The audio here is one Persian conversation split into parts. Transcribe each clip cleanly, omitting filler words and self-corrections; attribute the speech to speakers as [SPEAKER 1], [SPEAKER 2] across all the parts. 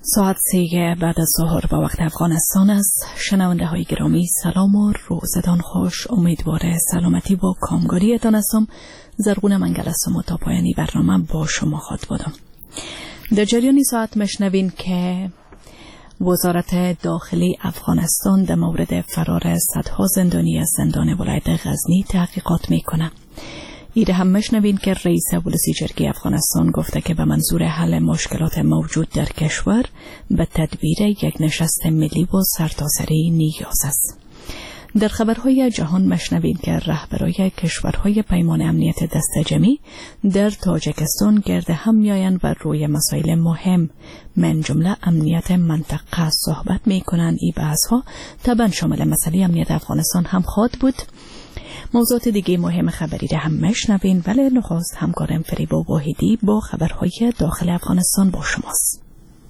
[SPEAKER 1] ساعت 3 بعد از ظهر با وقت افغانستان است. شنونده های گرامی سلام و روزتان خوش. امیدوار سلامتی و کامگاریتان هستم. زرغون منگل هستم و تا پایانی برنامه با شما خواهد بودم. در جریان ساعت مشنوین که وزارت داخلی افغانستان در مورد فرار صدها زندانی از زندان ولایت غزنی تحقیقات میکنه. ایده هم مشنوین که رئیس ولسی جرگه افغانستان گفته که به منظور حل مشکلات موجود در کشور به تدبیر یک نشست ملی و سرتاسری نیاز است. در خبرهای جهان مشنوین که رهبرای کشورهای پیمان امنیت دستجمعی در تاجیکستان گرد هم میآیند و روی مسائل مهم من جمله امنیت منطقه صحبت میکنند. این بحث‌ها طبعا شامل مسئله امنیت افغانستان هم خواهد بود. موضوعات دیگه مهم خبری را هم مشنوین، ولی نخست همکارم فریبا واحدی با خبرهای داخل افغانستان با شماست.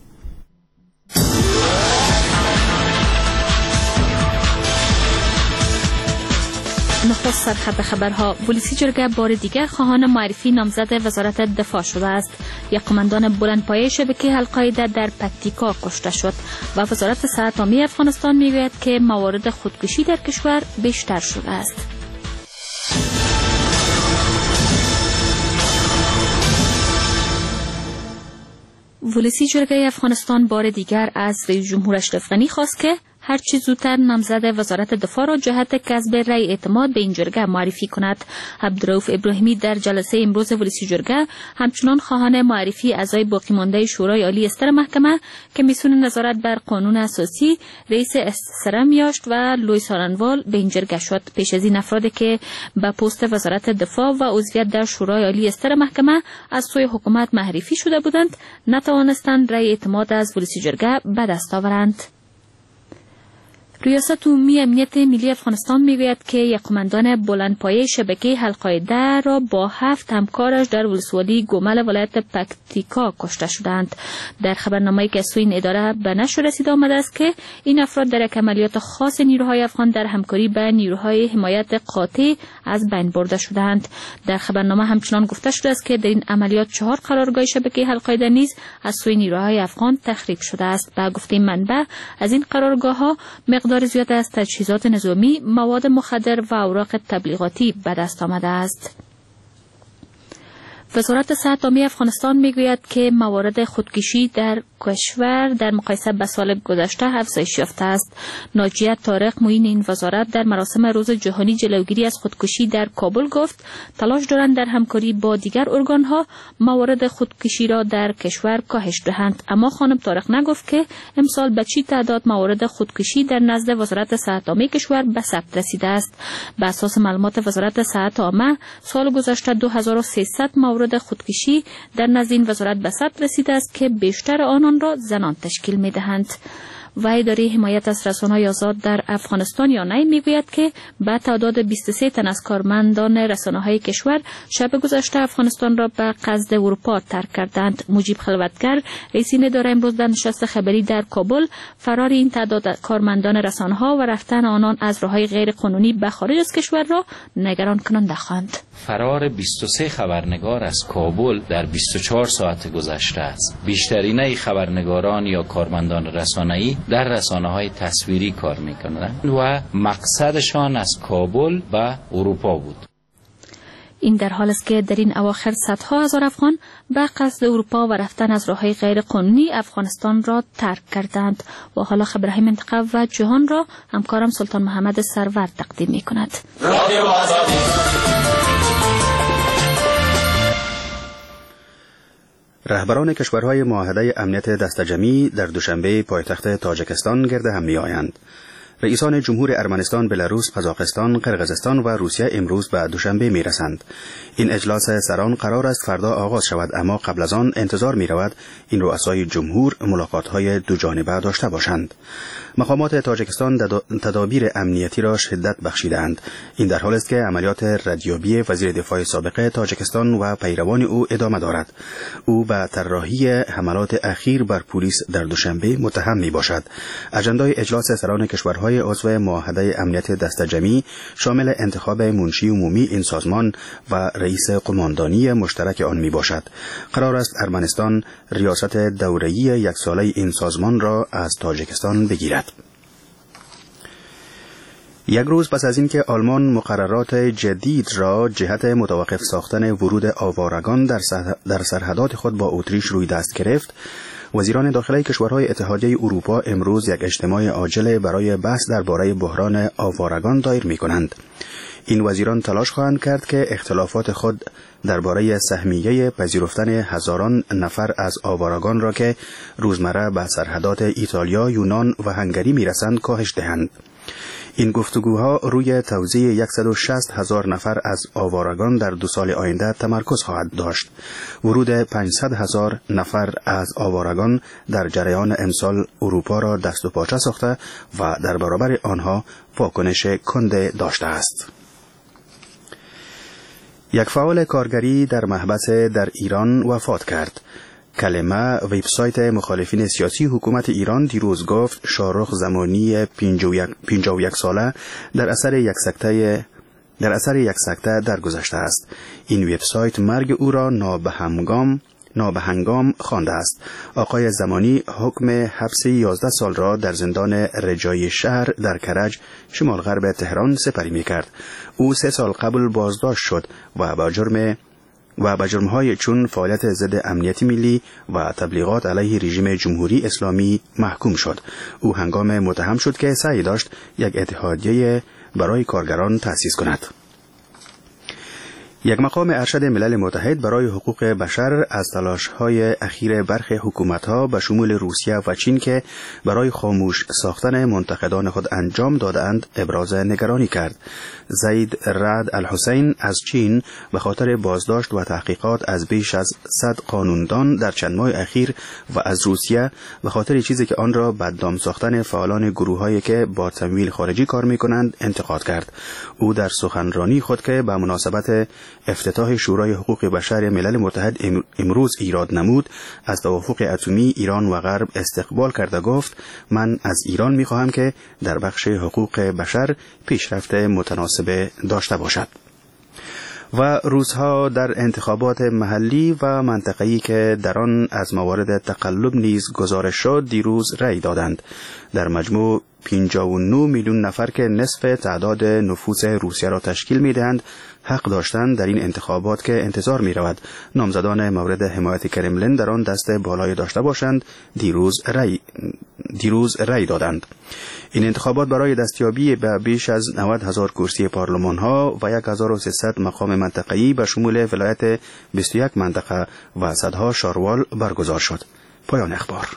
[SPEAKER 2] نخست سرخط خبرها. ولسی جرگه بار دیگر خواهان معرفی نامزد وزارت دفاع شده است. یک قماندان بلندپایه شبکه القاعده در پکتیکا کشته شد و وزارت صحت عامه افغانستان میگوید که موارد خودکشی در کشور بیشتر شده است. ولسی جرگه افغانستان بار دیگر از رئیس جمهور اشرف غنی خواست که هر چه زودتر نامزد وزارت دفاع را جهت کسب رأی اعتماد به این جرگه معرفی کند. عبدالرؤوف ابراهیمی در جلسه امروز ولسی جرگه همچنان خواهان معرفی اعضای باقی مانده شورای عالی استر محکمه، کمیسیون نظارت بر قانون اساسی، رئیس استر میاشت و لوی سارنوال به این جرگه شد. پیش از این افرادی که به پست وزارت دفاع و عضویت در شورای عالی استر محکمه از سوی حکومت معرفی شده بودند نتوانستند رأی اعتماد از ولسی جرگه به دست آورند. ریاست عمومی امنیت ملی افغانستان میگوید که یک قماندان بلندپایه شبکه القاعده را با 7 همکارش در ولسوالی گومل ولایت پکتیکا کشته شدند. در خبرنامه‌ای که از سوی این اداره به نشر رسیده آمده است که این افراد در یک عملیات خاص نیروهای افغان در همکاری با نیروهای حمایت قاطع از بین برده شدند. در خبرنامه همچنان گفته شده است که در این عملیات 4 قرارگاه شبکه القاعده نیز از سوی نیروهای افغان تخریب شده است. به گفته منبع از این قرارگاه‌ها مقدار زیاد از تجهیزات نظامی، مواد مخدر و اوراق تبلیغاتی به دست آمده است. وزارت صحت عامه افغانستان میگوید که موارد خودکشی در کشور در مقایسه با سال گذشته افزایش یافته است. ناجیه طارق معین این وزارت در مراسم روز جهانی جلوگیری از خودکشی در کابل گفت تلاش دارند در همکاری با دیگر ارگان‌ها موارد خودکشی را در کشور کاهش دهند. اما خانم طارق نگفت که امسال به چه تعداد موارد خودکشی در نزد وزارت صحت عامه کشور به ثبت رسیده است. به اساس معلومات وزارت صحت عامه سال گذشته 2300 مورد خودکشی در نزد این وزارت به ثبت رسیده است که بیشتر آنان را زنان تشکیل می‌دهند. و اداره حمایت از رسانه‌های آزاد در افغانستان یا نی میگوید که به تعداد 23 تن از کارمندان رسانه‌های کشور شب گذشته افغانستان را به قصد اروپا ترک کردند. مجیب خلوتگر رئیس این اداره امروز در نشست خبری در کابل فرار این تعداد کارمندان رسانه‌ها و رفتن آنان از راه‌های غیر قانونی به خارج از کشور را نگران کننده خواند.
[SPEAKER 3] فرار 23 خبرنگار از کابل در 24 ساعت گذشته است. بیشترین خبرنگاران یا کارمندان رسانه‌ای در رسانه‌های تصویری کار می‌کنند و مقصدشان از کابل و اروپا بود.
[SPEAKER 2] این در حال است که در این اواخر صدها هزار افغان به قصد اروپا و رفتن از راه‌های غیر قانونی افغانستان را ترک کردند. و حالا خبرهای منطقه و جهان را همکارم سلطان محمد سرور تقدیم می‌کند.
[SPEAKER 4] رهبران کشورهای معاهده امنیت دستجمعی در دوشنبه پایتخت تاجیکستان گرد هم می‌آیند. رئیسان جمهور ارمنستان، بلاروس، قزاقستان، قرقیزستان و روسیه امروز به دوشنبه می‌رسند. این اجلاس سران قرار است فردا آغاز شود، اما قبل از آن انتظار می‌رود این رؤسای جمهور ملاقات‌های دوجانبه داشته باشند. مقامات تاجیکستان تدابیر امنیتی را شدت بخشیدند. این در حال است که عملیات ردیابی وزیر دفاع سابق تاجیکستان و پیروان او ادامه دارد. او به طراحی حملات اخیر بر پلیس در دوشنبه متهم می‌باشد. اجندای اجلاس سران کشورهای کارهای عضو معاهده امنیت دستجمعی شامل انتخاب منشی عمومی این سازمان و رئیس قماندانی مشترک آن می باشد. قرار است ارمنستان ریاست دوره‌ای یک ساله این سازمان را از تاجیکستان بگیرد. یک روز پس از اینکه آلمان مقررات جدید را جهت متوقف ساختن ورود آوارگان در سرحدات خود با اتریش روی دست گرفت، وزیران داخلی کشورهای اتحادیه اروپا امروز یک اجتماع عاجل برای بحث درباره بحران آوارگان دایر می‌کنند. این وزیران تلاش خواهند کرد که اختلافات خود درباره سهمیه پذیرفتن هزاران نفر از آوارگان را که روزمره به سرحدات ایتالیا، یونان و هنگری می‌رسند کاهش دهند. این گفتگوها روی توزیع 160,000 نفر از آوارگان در 2 سال آینده تمرکز خواهد داشت. ورود 500,000 نفر از آوارگان در جریان امسال اروپا را دست و پاچه ساخته و در برابر آنها واکنش کنده داشته است. یک فعال کارگری در محبس در ایران وفات کرد. کلمه وبسایت مخالفین سیاسی حکومت ایران دیروز گفت شاهرخ زمانی 51 ساله در اثر یک سکته درگذشته است. این وبسایت مرگ او را نابهنگام خوانده است. آقای زمانی حکم حبس 11 سال را در زندان رجایی شهر در کرج شمال غرب تهران سپری می کرد. او 3 سال قبل بازداشت شد و به جرم‌های چون فعالیت ضد امنیت ملی و تبلیغات علیه رژیم جمهوری اسلامی محکوم شد. او هنگام متهم شد که سعی داشت یک اتحادیه برای کارگران تأسیس کند. یک مقام ارشد ملل متحد برای حقوق بشر از تلاش‌های اخیر برخی حکومت‌ها به شمول روسیه و چین که برای خاموش ساختن منتقدان خود انجام دادند ابراز نگرانی کرد. زید رعد الحسین از چین به خاطر بازداشت و تحقیقات از بیش از 100 قانوندان در چند ماه اخیر و از روسیه به خاطر چیزی که آن را بدنام ساختن فعالان گروه‌هایی که با تمویل خارجی کار می‌کنند انتقاد کرد. او در سخنرانی خود که به مناسبت افتتاح شورای حقوق بشر ملل متحد امروز ایراد نمود، از توافق اتمی ایران و غرب استقبال کرده گفت: من از ایران می‌خواهم که در بخش حقوق بشر پیشرفت متناسب داشته باشد. و روزها در انتخابات محلی و منطقه‌ای که در آن از موارد تقلب نیز گزارش شد دیروز رأی دادند. در مجموع 59 میلیون نفر که نصف تعداد نفوس روسیه را تشکیل می‌دهند حق داشتند در این انتخابات که انتظار می‌رود نامزدان مورد حمایت کرملین در آن دست بالای داشته باشند دیروز رأی دادند. این انتخابات برای دستیابی به بیش از 90,000 کرسی پارلمان‌ها و 1300 مقام منطقه‌ای به شمول ولایت 21 منطقه و صدها شاروال برگزار شد. پایان اخبار.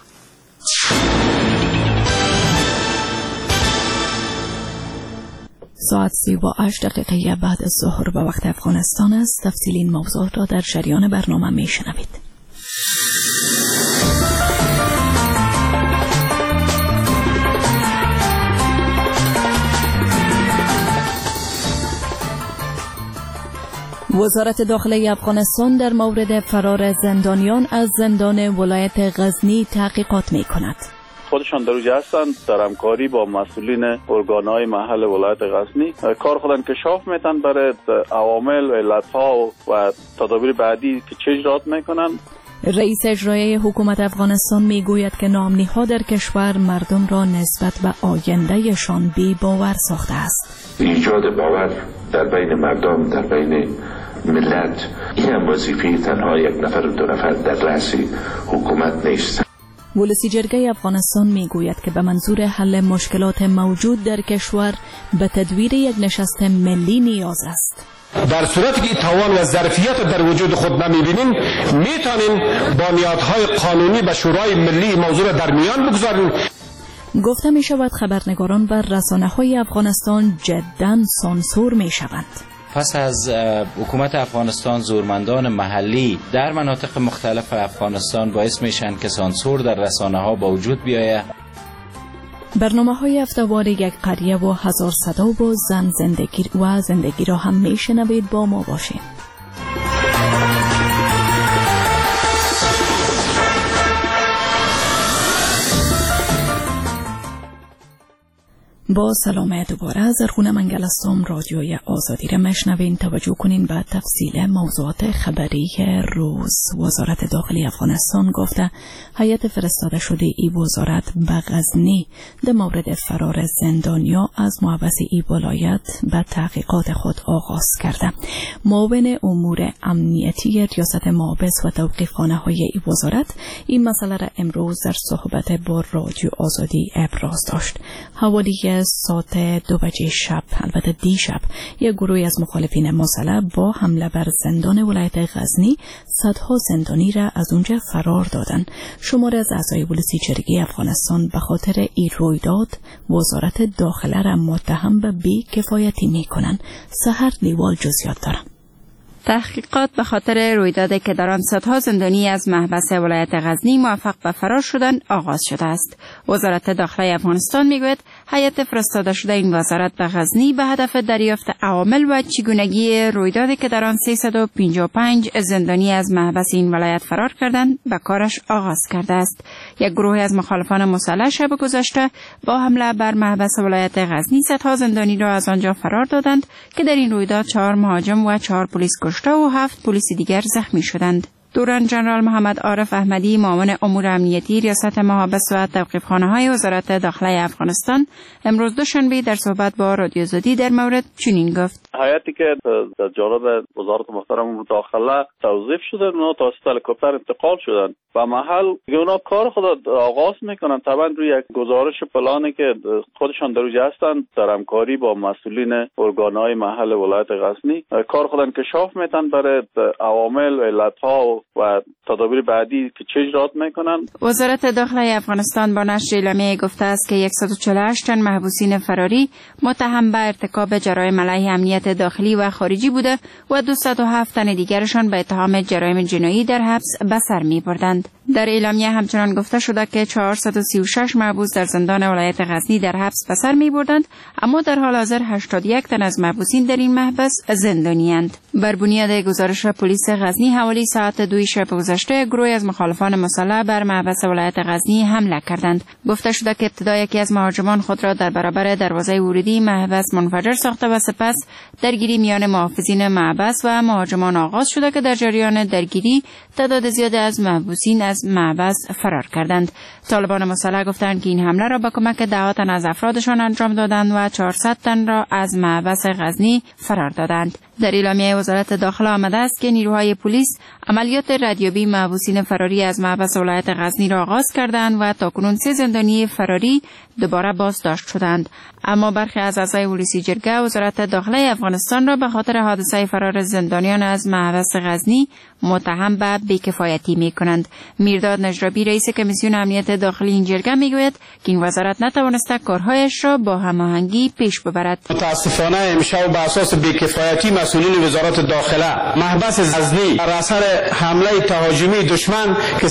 [SPEAKER 1] ساعت 38 بعد از ظهر به وقت افغانستان است. تفصیل این موضوعات را در جریان برنامه می شنوید. وزارت داخلی افغانستان در مورد فرار زندانیان از زندان ولایت غزنی تحقیقات می کند.
[SPEAKER 5] خودشان در اونجا هستند، در همکاری با مسئولین ارگانهای محل ولایت غزنی کار خود انکشاف میتن برای عوامل و علتها و تدابیر بعدی که چه اجرات میکنند.
[SPEAKER 1] رئیس اجرایی حکومت افغانستان میگوید که ناامنی‌ها در کشور مردم را نسبت به آیندهشان بی باور ساخته است.
[SPEAKER 6] ایجاد باور در بین مردم، در بین ملت، این هم وظیفه تنها یک نفر و 2 نفر در رأس حکومت نیست.
[SPEAKER 1] ولسی جرگه افغانستان میگوید که به منظور حل مشکلات موجود در کشور به تدویر یک نشست ملی نیاز است.
[SPEAKER 7] در صورتی که توان و ظرفیت در وجود خود نمیبینیم میتونیم بنیادهای قانونی به شورای ملی موضوع در میان بگذاریم.
[SPEAKER 1] گفته می شود خبرنگاران و رسانه‌های افغانستان جداً سانسور می شوند.
[SPEAKER 3] پس از حکومت افغانستان زورمندان محلی در مناطق مختلف افغانستان باعث میشن که سانسور در رسانه‌ها با وجود بیاید.
[SPEAKER 1] برنامه‌های هفته‌وار یک قریه و 1000 صدا و زن زندگی را هم میشنوید. با ما باشید. با سلام دوباره از زرغون منگل هستم. رادیوی آزادی را مشنوین. توجه کنین به تفصیل موضوعات خبری روز. وزارت داخلی افغانستان گفته هیئت فرستاده شده ای وزارت به غزنی در مورد فرار زندانیا از محبس ای ولایت به تحقیقات خود آغاز کرده. معاون امور امنیتی ریاست محابس و توقیفخانه های ای وزارت این مسئله را امروز در صحبت با رادیو آزادی ابراز داشت. حوالی ساعت 2 شب، البته دیشب، یک گروهی از مخالفین مسلح با حمله بر زندان ولایت غزنی صدها زندانی را از اونجا فرار دادند. شماری از اعضای ولسی جرگه افغانستان به خاطر این رویداد وزارت داخله را متهم به بی‌کفایتی میکنند. سحر لیوال جزئیات دارد.
[SPEAKER 8] تحقیقات به خاطر رویدادی که در آن صدها زندانی از محبس ولایت غزنی موفق به فرار شدند آغاز شده است. وزارت داخلی افغانستان میگوید هیئت فرستاده شده این وزارت به غزنی به هدف دریافت عوامل و چگونگی رویدادی که در آن 355 زندانی از محبس این ولایت فرار کردند به کارش آغاز کرده است. یک گروه از مخالفان مسلح شب گذشته با حمله بر محبس ولایت غزنی صدها زندانی را از آنجا فرار دادند که در این رویداد 4 مهاجم و 4 پلیس کشته و 7 پلیس دیگر زخمی شدند. دوران جنرال محمد عارف احمدی، معاون امور امنیتی ریاست محابس و توقیفخانه های وزارت داخلی افغانستان، امروز دوشنبه در صحبت با رادیو آزادی در مورد چنین گفت:
[SPEAKER 5] هیئتی که در جانب وزارت محترم داخله توظیف شده، اونا توسط هلیکوپتر انتقال شدن و محل اونا کار خود آغاز میکنن. طبعا روی یک گزارش پلانی که خودشان در اونجا هستن در همکاری با مسئولین ارگانهای محل ولایت غزنی کار خود انکشاف میتن برای عوامل و علتها و تدابیر بعدی که چه اجرات میکنن. وزارت
[SPEAKER 8] داخلی افغانستان با نشر اعلامیه گفته است که 148 تن محبوسین فراری متهم به ارتکاب جرایم علیه امنیت داخلی و خارجی بوده و 207 تن دیگرشان به اتهام جرایم جنایی در حبس به سر میبردند. در اعلامیه همچنان گفته شده که 436 محبوس در زندان ولایت غزنی در حبس به سر میبردند، اما در حال حاضر 81 تن از محبوسین در این محبس زندانی‌اند. بر بنیاد گزارش پلیس غزنی حوالی ساعت 2 شب گذشته گروهی از مخالفان مسلح بر محبس ولایت غزنی حمله کردند. گفته شده که ابتدا یکی از مهاجمان خود را در برابر دروازه ورودی محبس منفجر ساخته و سپس درگیری میان محافظین محبس و مهاجمان آغاز شده که در جریان درگیری تعداد زیادی از محبوسین از محبس فرار کردند. طالبان مسلح گفتند که این حمله را با کمک 10 تن از افرادشان انجام دادند و 400 تن را از محبس غزنی فرار دادند. در اعلامیه وزارت داخله آمده است که نیروهای پلیس عملیات ردیابی محبوسین فراری از محبس ولایت غزنی را آغاز کردند و تاکنون 3 زندانی فراری دوباره بازداشت شدند. اما برخی از اعضای ولسی جرگه وزارت داخله افغانستان را به خاطر حادثه فرار زندانیان از محبس غزنی متهم به بی‌کفایتی می‌کنند. میرداد نجرابی رئیس کمیسیون امنیت داخلی این جرگه میگوید که این وزارت نتوانسته کارهایش را با هماهنگی پیش ببرد.
[SPEAKER 7] متاسفانه امشب به اساس بی‌کفایتی مسئولین وزارت داخله محبس غزنی بر اثر حمله تهاجمی دشمن که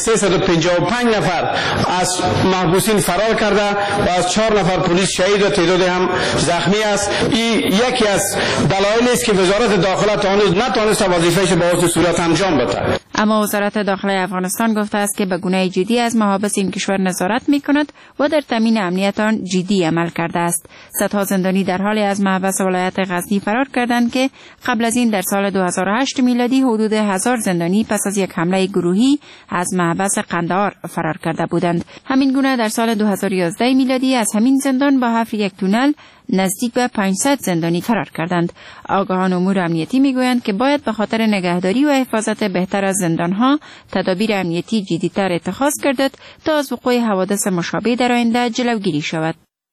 [SPEAKER 7] 355 نفر از محبوسین فرار کرده و از 4 نفر پلیس شهید و تعداد هم زخمی است. این یکی از دلایلی است که وزارت داخله نتوانسته وظیفه‌اش به واسه صورت انجام بده.
[SPEAKER 8] اما وزارت داخلی افغانستان گفته است که به گونه جدی از محابس این کشور نظارت می‌کند و در تامین امنیت آن جدی عمل کرده است. صدها زندانی در حال از محبس ولایت غزنی فرار کردند که قبل از این در سال 2008 میلادی حدود 1000 زندانی پس از یک حمله گروهی از محبس قندهار فرار کرده بودند. همین گونه در سال 2011 میلادی از همین زندان با حفر یک تونل نزدیک به 500 زندانی فرار کردند. آگاهان امور امنیتی میگویند که باید به خاطر نگهداری و حفاظت بهتر از زندانها تدابیر امنیتی جدی‌تر اتخاذ گردد تا از وقوع حوادث مشابه در آینده جلوگیری شود.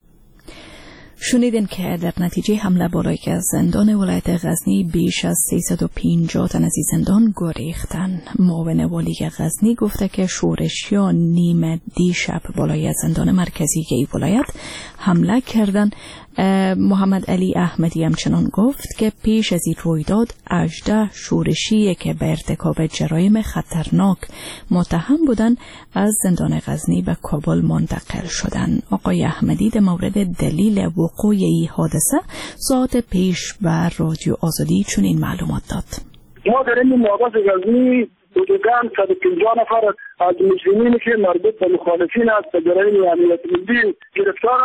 [SPEAKER 1] شنیدین که در نتیجه حمله بالای که از زندان ولایت غزنی بیش از 350 تن از زندان گریختند. معاون والی غزنی گفته که شورشیان نیمه دیشب بالای زندان مرکزی این ولایت حمله کردند. محمد علی احمدی همچنان گفت که پیش از این رویداد 18 شورشی که به ارتکاب جرایم خطرناک متهم بودند از زندان غزنی به کابل منتقل شدند. آقای احمدی در مورد دلیل وقوع این حادثه ساعت پیش به رادیو آزادی چنین معلومات داد.
[SPEAKER 9] ما در این محبس غزنی حدوداً 150 نفر از مسلمانی که مربوط به مخالفین است به جرایم امنیت ملی گرفتار است.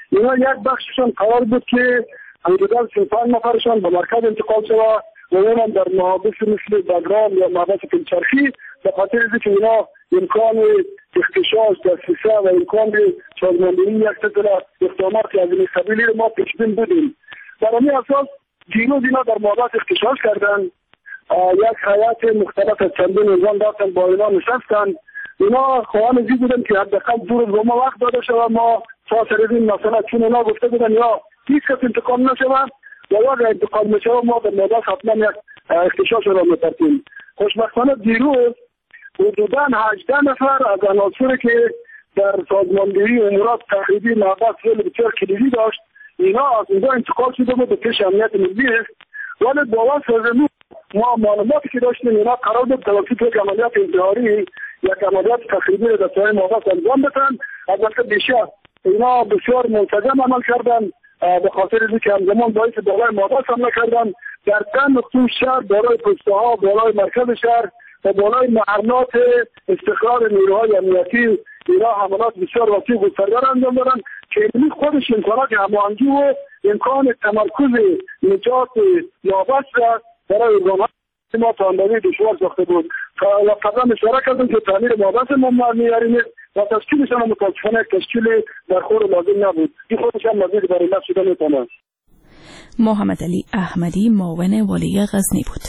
[SPEAKER 9] اینا یک بخششان قرار بود که حدوداً 35 نفرشان به مرکز انتقال شود و اونم در محابس مثل بگرام یا محبس پلچرخی به خاطر اینکه اینا امکان اختشاش دسترسی و امکان سازماندهی یک سلسله اقدامات از این قبیل رو ما پیش بین بودیم. در همین اساس دیروز اینا در محبس اختشاش کردن، یک هیئت مختلف از چندین نظام رفتن با اینا نشستن. اینا خواهان ازی بودن که حداقل 2 روز ما وقت داده شود، ما سر این مسئله چون اینا گفته بودن یا هیچ کس انتقال نشود و اگر انتقال میشود ما در محبس حتما یک اختشاش را می‌پرسیم. خوشبختانه دیروز حدوداً 18 نفر از عناصری که در سازماندهی امورات تخریبی محبس بسیار کلیدی داشت اینا از اونجا انتقال شده بود به پیش امنیت ملی است، ولی باور سازمون ما معلوماتی که داشتیم اینا قرار بود توسط یک عملیات انتحاری یک عملیات تخریبی را در ساحل محبس انجام بدن. البته بیشتر اینا بسیار منسجم عمل کردن به خاطر اینکه همزمان باعث بالای محبس حمله کردن در چند نقطه شهر، بالای پسته ها، بالای مرکز شهر و بالای محلات استقرار نیروهای امنیتی اینا حملات بسیار وسیع و گسترده انجام دادن که این خودش امکانات هماهنگی و امکان تمرکز نجات محبس را برای ارگان‌های ما تا اندازه دشوار ساخته بود. قبلا اشاره کردم که تعمیر محبس ما معیاری نیست و تشکیلش هم متاسفانه تشکیل در خور لازم نبود. این خودش هم مزید برای نفس شده میتونه.
[SPEAKER 1] محمد علی احمدی معاون والی غزنی بود.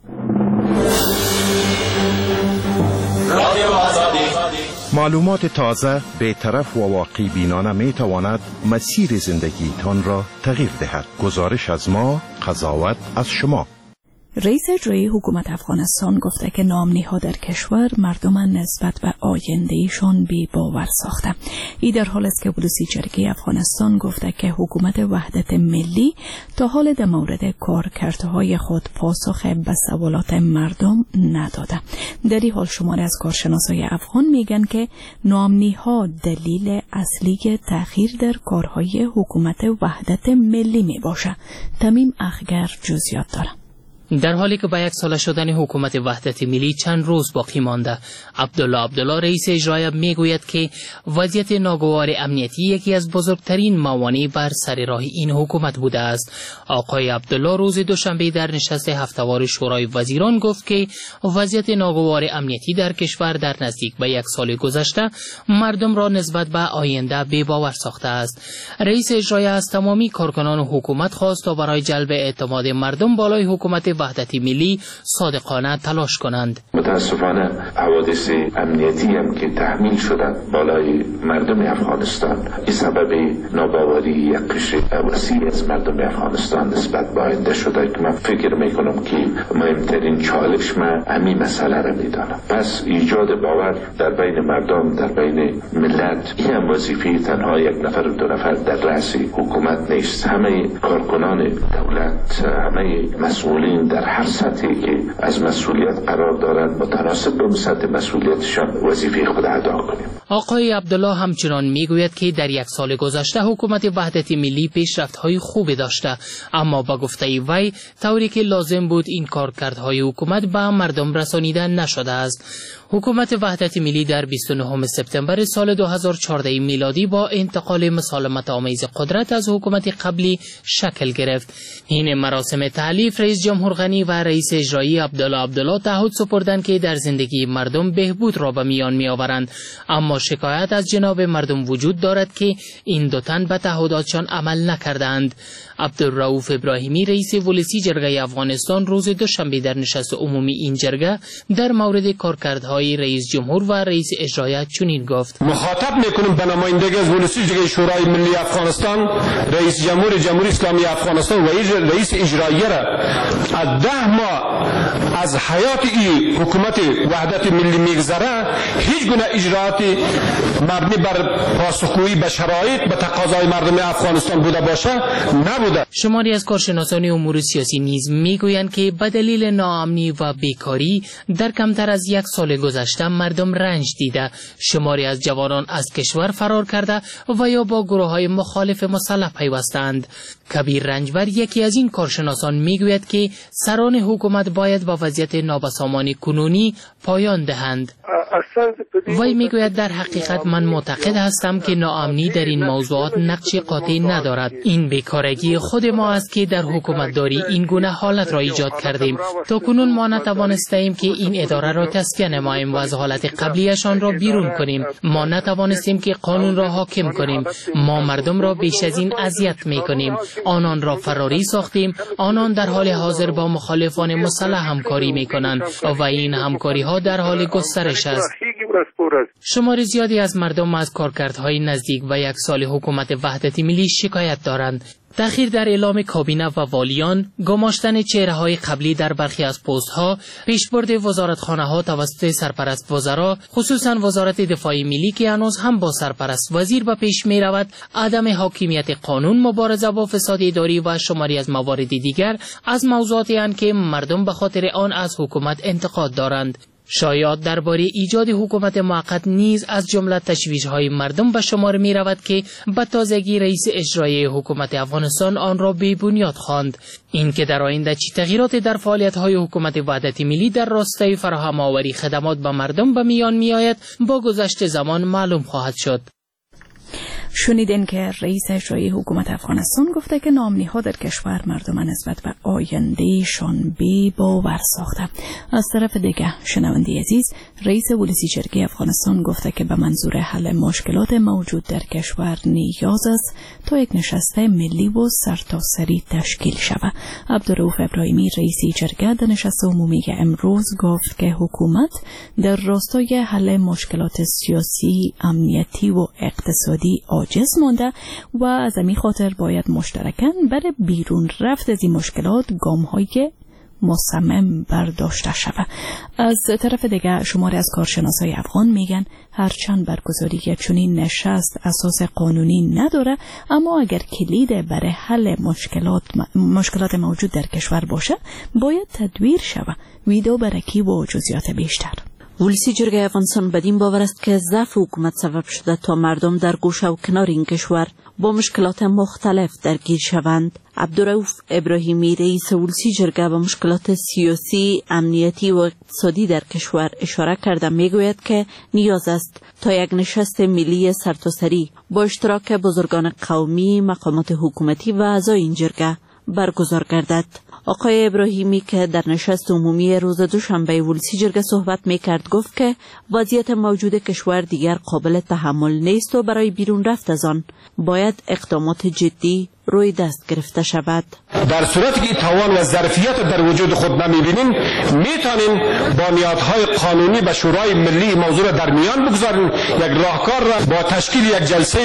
[SPEAKER 10] معلومات تازه، بی‌طرف و واقعی بینانه می تواند مسیر زندگیتان را تغییر دهد. گزارش از ما، قضاوت از شما.
[SPEAKER 1] رئیس اجرایی حکومت افغانستان گفته که نامنی‌ها در کشور مردم نسبت به آینده‌ایشان بی باور ساخته. این در حال است که بلوسی جرگه افغانستان گفته که حکومت وحدت ملی تا حال در مورد کارکردهای خود پاسخ به سوالات مردم نداده. در این حال شماری از کارشناسای افغان میگن که نامنی‌ها دلیل اصلی تأخیر در کارهای حکومت وحدت ملی می باشه. تمیم اخگر جزئیات داره.
[SPEAKER 11] در حالی که به 1 سال شدن حکومت وحدت ملی چند روز باقی مانده، عبدالله رئیس اجرایی میگوید که وضعیت ناگوار امنیتی یکی از بزرگترین موانع بر سر راه این حکومت بوده است. آقای عبدالله روز دوشنبه در نشست هفته‌وار شورای وزیران گفت که وضعیت ناگوار امنیتی در کشور در نزدیک به 1 سال گذشته مردم را نسبت به آینده بی‌باور ساخته است. رئیس اجرایی از تمامی کارکنان حکومت خواست تا برای جلب اعتماد مردم بالای حکومت وحدت ملی صادقانه تلاش کنند.
[SPEAKER 6] متاسفانه حوادث امنیتی هم که تحمیل شدن بالای مردم افغانستان این سبب ناباوری یک قشر وسیع از مردم افغانستان نسبت به آینده شده که من فکر میکنم که مهمترین چالش من همین مسئله را میدانم. پس ایجاد باور در بین مردم، در بین ملت، این هم وظیفه تنها 1 نفر و 2 نفر در رأس حکومت نیست. همه کارکنان دولت، همه مسئولین در هر سطحی که از مسئولیت قرار دارند متناسب به سطح مسئولیتشان وظیفه خود ادا کنیم.
[SPEAKER 11] آقای عبدالله همچنان میگوید که در 1 سال گذشته حکومت وحدت ملی پیشرفت‌های خوبی داشته، اما با گفته وی طوری که لازم بود این کارکردهای حکومت به مردم رسانیده نشده است. حکومت وحدت ملی در 29 سپتامبر سال 2014 میلادی با انتقال مسالمت آمیز قدرت از حکومت قبلی شکل گرفت. این مراسم تحلیف رئیس جمهور غنی و رئیس اجرایی عبدالله تعهد سپردند که در زندگی مردم بهبود را به میان می آورند، اما شکایت از جناب مردم وجود دارد که این 2 تن به تعهداتشان عمل نکردند. عبدالرؤوف ابراهیمی رئیس ولسی جرگه افغانستان روز دوشنبه در نشست عمومی این جرگه در مورد کارکردهای رئیس جمهور و رئیس اجرایی چنین گفت:
[SPEAKER 7] مخاطب میکنیم به نمایندگی از ولسی جرگه شورای ملی افغانستان رئیس جمهور جمهوری اسلامی افغانستان و رئیس اجرایی را از 10 ماه از حیات این حکومت وحدت ملی میگذره هیچ گونه اجراعات مبنی بر پاسخگویی به شرایط به تقاضای مردم افغانستان بوده باشه نبوده.
[SPEAKER 11] شماری از کارشناسان امور سیاسی نیز میگویند که به دلیل ناامنی و بیکاری در کمتر از 1 سال گذشته مردم رنج دیده، شماری از جوانان از کشور فرار کرده و یا با گروه‌های مخالف مسلح پیوستند. کبیر رنجبر یکی از این کارشناسان میگوید که سران حکومت باید با وضعیت نابسامان کنونی پایان دهند. وی میگوید در حقیقت من معتقد هستم که ناامنی در این موضوعات نقش قاطع ندارد. این بیکارگی خود ما است که در حکومت داری این گونه حالت را ایجاد کردیم. تا کنون ما نتوانستیم که این اداره را تسکیه نماییم و از حالت قبلیشان را بیرون کنیم. ما نتوانستیم که قانون را حاکم کنیم. ما مردم را بیش از این اذیت میکنیم. آنان را فراری ساختیم. آنان در حال حاضر با مخالفان مسلح همکاری میکنند و این همکاری ها در حال گسترش است. شمار زیادی از مردم از کارکردهای نزدیک و یک سال حکومت وحدت ملی شکایت دارند. تأخیر در اعلام کابینه و والیان، گماشتن چهره‌های قبلی در برخی از پست‌ها، پیشبرد وزارتخانه‌ها توسط سرپرست وزرا، خصوصا وزارت دفاع ملی که هنوز هم با سرپرست وزیر به پیش می‌رود، عدم حاکمیت قانون، مبارزه با فساد اداری و شماری از موارد دیگر از موضوعاتی هستند که مردم به خاطر آن از حکومت انتقاد دارند. شایعات درباره ایجاد حکومت موقت نیز از جمله تشویش‌های مردم به شمار می رود که به تازگی رئیس اجرایی حکومت افغانستان آن را بی بنیاد خواند. این که در آینده چه تغییراتی در فعالیت‌های حکومت وحدت ملی در راستای فراهم آوری خدمات به مردم به میان میآید با گذشت زمان معلوم خواهد شد.
[SPEAKER 1] شنیدین که رئیس اجرایی حکومت افغانستان گفته که ناامنی‌ها در کشور مردم نسبت به آیندهشان بی باور ساخته. از طرف دیگر شنونده عزیز، رئیس ولسی جرگه افغانستان گفته که به منظور حل مشکلات موجود در کشور نیاز است تا یک نشست ملی و سرتاسری تشکیل شود. عبدالرؤوف ابراهیمی رئیس جرگه در نشست عمومی امروز گفت که حکومت در راستای حل مشکلات سیاسی، امنیتی و اقتصادی عاجز مانده و از همین خاطر باید مشترکاً برای بیرون رفت از این مشکلات گام‌های مصمم برداشته شود. از طرف دیگر شماری از کارشناسای افغان میگن هرچند برگزاری چنین نشست اساس قانونی نداره، اما اگر کلید برای حل مشکلات موجود در کشور باشه باید تدویر شود. ویدو برکی و جزئیات بیشتر.
[SPEAKER 12] ولسی جرگه افغانستان بدین باور است که ضعف حکومت سبب شده تا مردم در گوشه و کنار این کشور با مشکلات مختلف درگیر شوند. عبدالرؤوف ابراهیمی رئیس ولسی جرگه به مشکلات سیاسی، امنیتی و اقتصادی در کشور اشاره کرده میگوید که نیاز است تا یک نشست ملی سرتاسری با اشتراک بزرگان قومی، مقامات حکومتی و اعضای این جرگه برگزار گردد. آقای ابراهیمی که در نشست عمومی روز دوشنبه ولسی جرگه صحبت میکرد گفت که وضعیت موجود کشور دیگر قابل تحمل نیست و برای بیرون رفت از آن باید اقدامات جدی روی دست گرفته شود.
[SPEAKER 7] در صورتی که توان و ظرفیت در وجود خود نمیبینیم میتونیم با نهادهای قانونی به شورای ملی موضوع در میان بگذاریم، یک راهکار را با تشکیل یک جلسه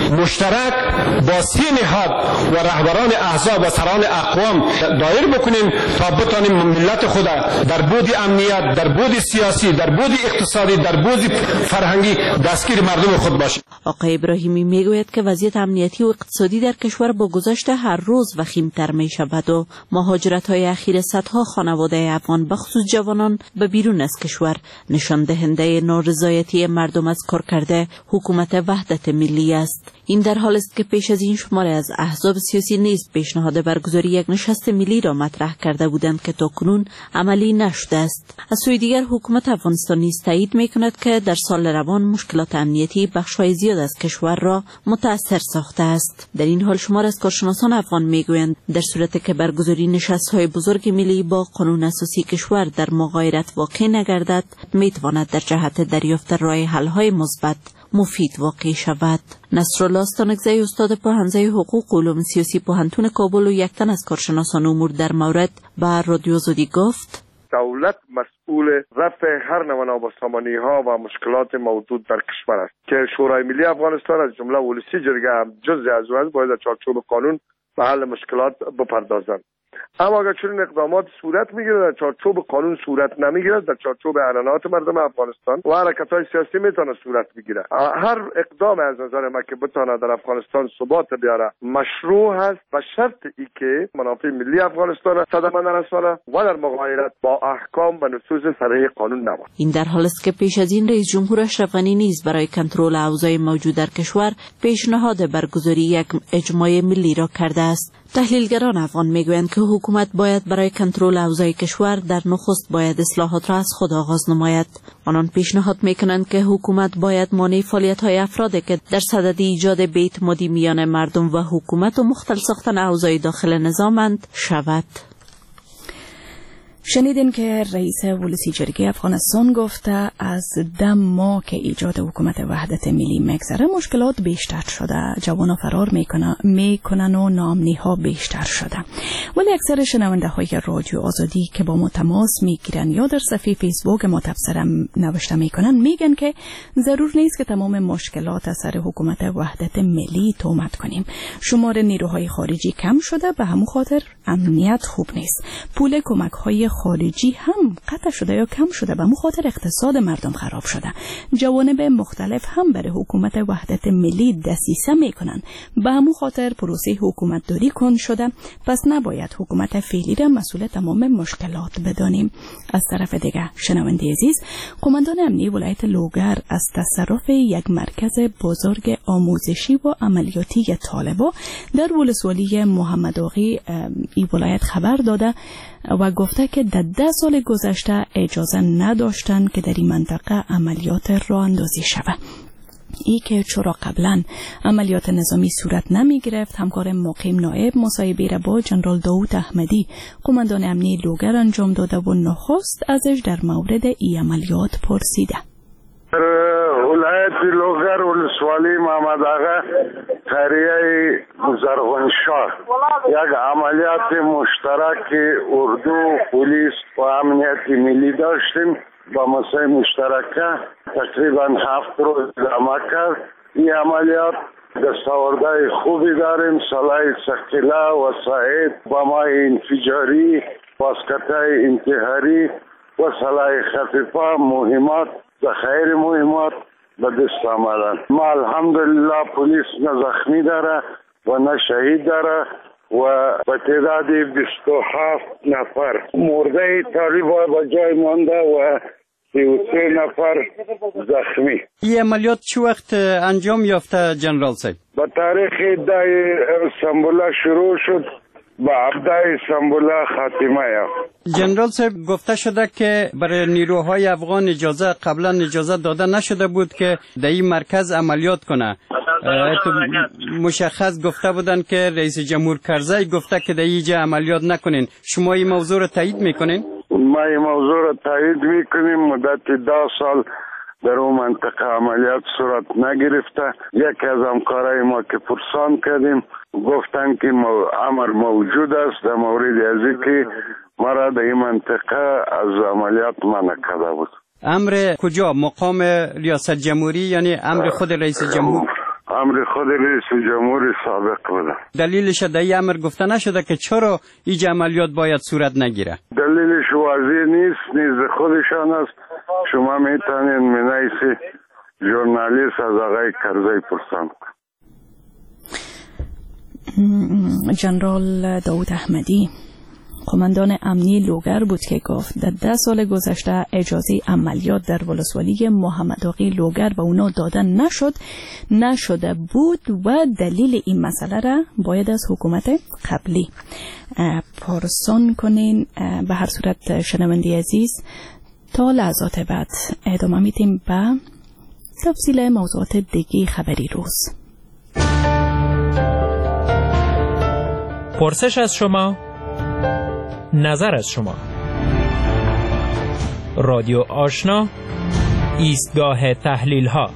[SPEAKER 7] مشترک با 3 نهاد و رهبران احزاب و سران اقوام دایر بکنیم تا بتانیم ملت خود در بود امنیت، در بود سیاسی، در بود اقتصادی، در بود فرهنگی دستگیر مردم خود باشیم.
[SPEAKER 12] آقای ابراهیمی میگوید که وضعیت امنیتی و اقتصادی در کشور با گذشت هر روز وخیم‌تر می شود و مهاجرت‌های اخیر صدها خانواده افغان بخصوص جوانان به بیرون از کشور نشان دهنده نارضایتی مردم از کارکرد حکومت وحدت ملی است. این در حال است که پیش از این شماری از احزاب سیاسی نیز پیشنهاد برگزاری یک نشست ملی را مطرح کرده بودند که تاکنون عملی نشده است. از سوی دیگر حکومت افغانستان نیز تایید می‌کند که در سال روان مشکلات امنیتی بخش‌های زیاد از کشور را متأثر ساخته است. در این حال شمار از کارشناسان افغان میگویند در صورتی که برگزاری نشست‌های بزرگ ملی با قانون اساسی کشور در مغایرت واقع نگردد میتواند در جهت دریافت راه حل‌های مثبت مفید واقع شود. نصرالله استانکزی استاد پوهنځی حقوق و علوم سیاسی پوهنتون کابل و یک تن از کارشناسان امور در مورد به رادیو آزادی گفت
[SPEAKER 13] دولت مسئول رفع هر نوع نابسامانی ها و مشکلات موجود در کشور است که شورای ملی افغانستان از جمله ولسی جرگه هم جزء از باید چارچوب قانون به حل مشکلات بپردازند. اما اگر چنین اقدامات صورت میگیره در چارچوب قانون صورت نمیگیره، در چارچوب اعلانات مردم افغانستان و حرکت‌های سیاسی میتونه صورت بگیره. هر اقدام از نظر ما که بتونه در افغانستان ثبات بیاره مشروع هست و شرط ای که منافع ملی افغانستان صدمه نرسانه و در مغایرت با احکام و نصوص صریح قانون نباشه.
[SPEAKER 12] این در حالی است که پیش از این رئیس جمهور اشرف غنی نیز برای کنترل اوضاع موجود در کشور پیشنهاد برگزاری یک اجماع ملی را کرده است. تحلیلگران افغان میگویند که حکومت باید برای کنترل اوضاع کشور در نخست باید اصلاحات را از خود آغاز نماید. آنان پیشنهاد میکنند که حکومت باید مانع فعالیت‌های افرادی که در صدد ایجاد بی‌اعتمادی میان مردم و حکومت و مختل ساختن اوضاع داخل نظامند شود.
[SPEAKER 1] شنیدین که رئیس ولسی جرگه افغانستان گفته از 10 ماه که ایجاد حکومت وحدت ملی مگذره مشکلات بیشتر شده، جوانا فرار میکنن و ناامنی ها بیشتر شده. ولی اکثر شنونده های رادیو آزادی که با ما تماس میگیرن یا در صفحه فیسبوک ما تبصره نوشته میکنن میگن که ضرور نیست که تمام مشکلات از سر حکومت وحدت ملی تهمت کنیم. شمار نیروهای خارجی کم شده، به همون خاطر امنیت خوب نیست. پول کمک های خارجی هم قطع شده یا کم شده، به خاطر اقتصاد مردم خراب شده. جوانب مختلف هم برای حکومت وحدت ملی دسیسه میکنن، به همون خاطر پروسه حکومت داری کند شده. پس نباید حکومت فعلی را مسئول تمام مشکلات بدانیم. از طرف دیگر شنونده عزیز، قماندان امنی ولایت لوگر از تصرف یک مرکز بزرگ آموزشی و عملیاتی طالبا در ولسوالی محمد آقی ای ولایت خبر داده و گفته که در 10 سال گذشته اجازه نداشتند که در این منطقه عملیات راه اندازی شود. ای که چرا قبلا عملیات نظامی صورت نمی گرفت. همکار مقیم نائب مصاحبه را با جنرال داوود احمدی قماندان امنی لوگر انجام داده و نخست ازش در مورد این عملیات پرسیده.
[SPEAKER 14] ولایت لوگر ولسوالی محمد آقا قریه زرغونشاه یک عملیات مشترک اردو پلیس و امنیت ملی داشتیم با مسای مشترکه تقریبا 7 روز ادامه کرد. این عملیات دستاوردهای خوبی داریم. سلاح ثقیله، وسایل، بمای انفجاری، باسکت‌های انتحاری و سلاح خفیفه، مهمات ذخایر مهمات به دست آمدن. ما الحمدلله پلیس نه زخمی داره و نه شهید داره و به تعداد 27 نفر مرده طالبان به جای مانده و 33 نفر زخمی.
[SPEAKER 15] این عملیات چه وقت انجام یافته جنرال صاحب؟
[SPEAKER 14] به تاریخ 10 سنبوله شروع شد، با 17 سنبوله خاتمه یافت.
[SPEAKER 15] جنرال صاحب گفته شده که برای نیروهای افغان قبلا اجازه داده نشده بود که در این مرکز عملیات کنه. مشخص گفته بودن که رئیس جمهور کرزی گفته که در اینجا عملیات نکنین. شما این موضوع را تایید میکنین؟
[SPEAKER 14] ما این موضوع را تایید میکنیم. مدت 10 سال در اون منطقه عملیات صورت نگرفته. یکی از همکارای ما که پرسان کردیم گفتن که امر موجود است در مورد ازی که مرا در این منطقه از عملیات منع کرده بود.
[SPEAKER 15] امر کجا؟ مقام ریاست جمهوری یعنی امر خود رئیس جمهور؟
[SPEAKER 14] امر خود رئیس جمهور سابق بود.
[SPEAKER 15] دلیلش در این امر گفته نشده که چرا این عملیات باید صورت نگیره؟
[SPEAKER 14] دلیلش واضح نیست، نیز خودشان است. شما میتونید منایسی ژورنالیست از آقای کرزی پرسان کنید.
[SPEAKER 1] جنرال داوود احمدی قماندان امنی لوگر بود که گفت در 10 سال گذشته اجازه عملیات در ولسوالی محمد آقی لوگر به اونا دادن نشده بود و دلیل این مسئله را باید از حکومت قبلی پرسان کنین. به هر صورت شنونده عزیز، تا لحظات بعد ادامه میدیم به تفصیل موضوعات دیگه خبری روز.
[SPEAKER 16] پرسش از شما، نظر از شما. رادیو آشنا، ایستگاه تحلیل ها.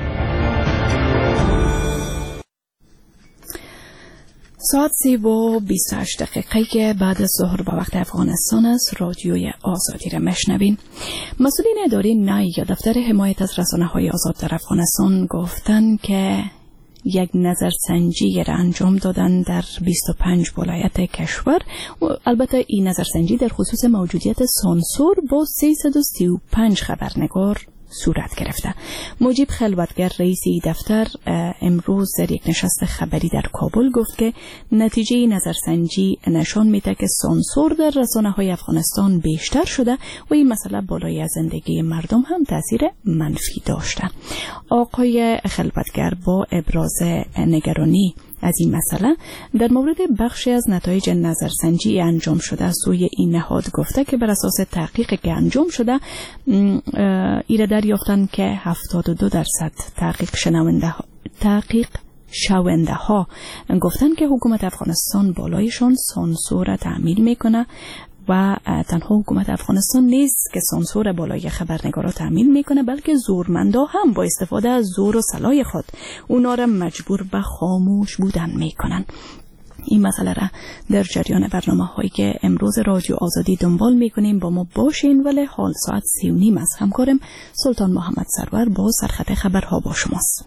[SPEAKER 1] ساعت 3:28 بعد از ظهر به وقت افغانستان است. رادیوی آزادی را مشنوین. مسئولین اداره نای یا دفتر حمایت از رسانه‌های آزاد در افغانستان گفتن که یک نظرسنجی را انجام دادن در 25 ولایت کشور و البته این نظرسنجی در خصوص موجودیت سانسور با 335 خبرنگار صورت گرفته. مجیب خلوتگر رئیس دفتر امروز در یک نشست خبری در کابل گفت که نتیجه نظرسنجی نشان میده که سانسور در رسانه‌های افغانستان بیشتر شده و این مسئله بالای زندگی مردم هم تاثیر منفی داشته. آقای خلوتگر با ابراز نگرانی از این مسئله در مورد بخشی از نتایج نظرسنجی انجام شده از سوی این نهاد گفته که بر اساس تحقیقی که انجام شده ایره دریافتن که 72% تحقیق شونده ها گفتن که حکومت افغانستان بالایشان سانسور تعمیل میکنه و تنها حکومت افغانستان نیست که سانسور بالای خبرنگارا تعمیل میکنه، بلکه زورمندا هم با استفاده از زور و سلاح خود اونا را مجبور به خاموش بودن میکنن. این مسئله را در جریان برنامه‌هایی که امروز رادیو آزادی دنبال میکنیم با ما باشین، ولی حال ساعت 3:30 است. همکارم سلطان محمد سرور با سرخط خبرها با شماست.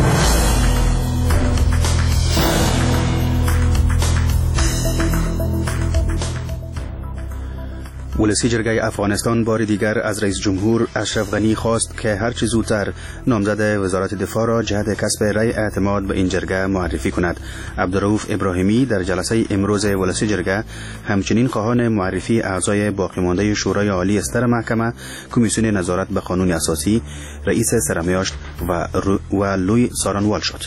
[SPEAKER 4] ولسی جرگه افغانستان بار دیگر از رئیس جمهور اشرف غنی خواست که هرچه زودتر نامزد وزارت دفاع را جهت کسب رأی اعتماد به این جرگه معرفی کند. عبدالرؤوف ابراهیمی در جلسه امروز ولسی جرگه همچنین خواهان معرفی اعضای باقی مانده شورای عالی استر محکمه، کمیسیون نظارت به قانون اساسی، رئیس سرمیاشت و لوی سارانوال شد.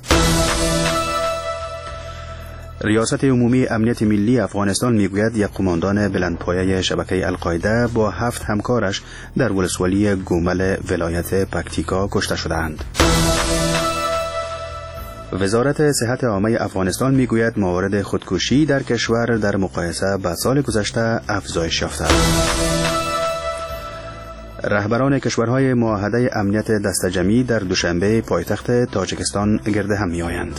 [SPEAKER 4] ریاست عمومی امنیت ملی افغانستان میگوید یک قماندان بلندپایه شبکه القاعده با 7 همکارش در ولسوالی گومل ولایت پکتیکا کشته شدند. وزارت صحت عامه افغانستان میگوید موارد خودکشی در کشور در مقایسه با سال گذشته افزایش یافته است. رهبران کشورهای معاهده امنیت دسته‌جمعی در دوشنبه پایتخت تاجیکستان گرد هم میآیند.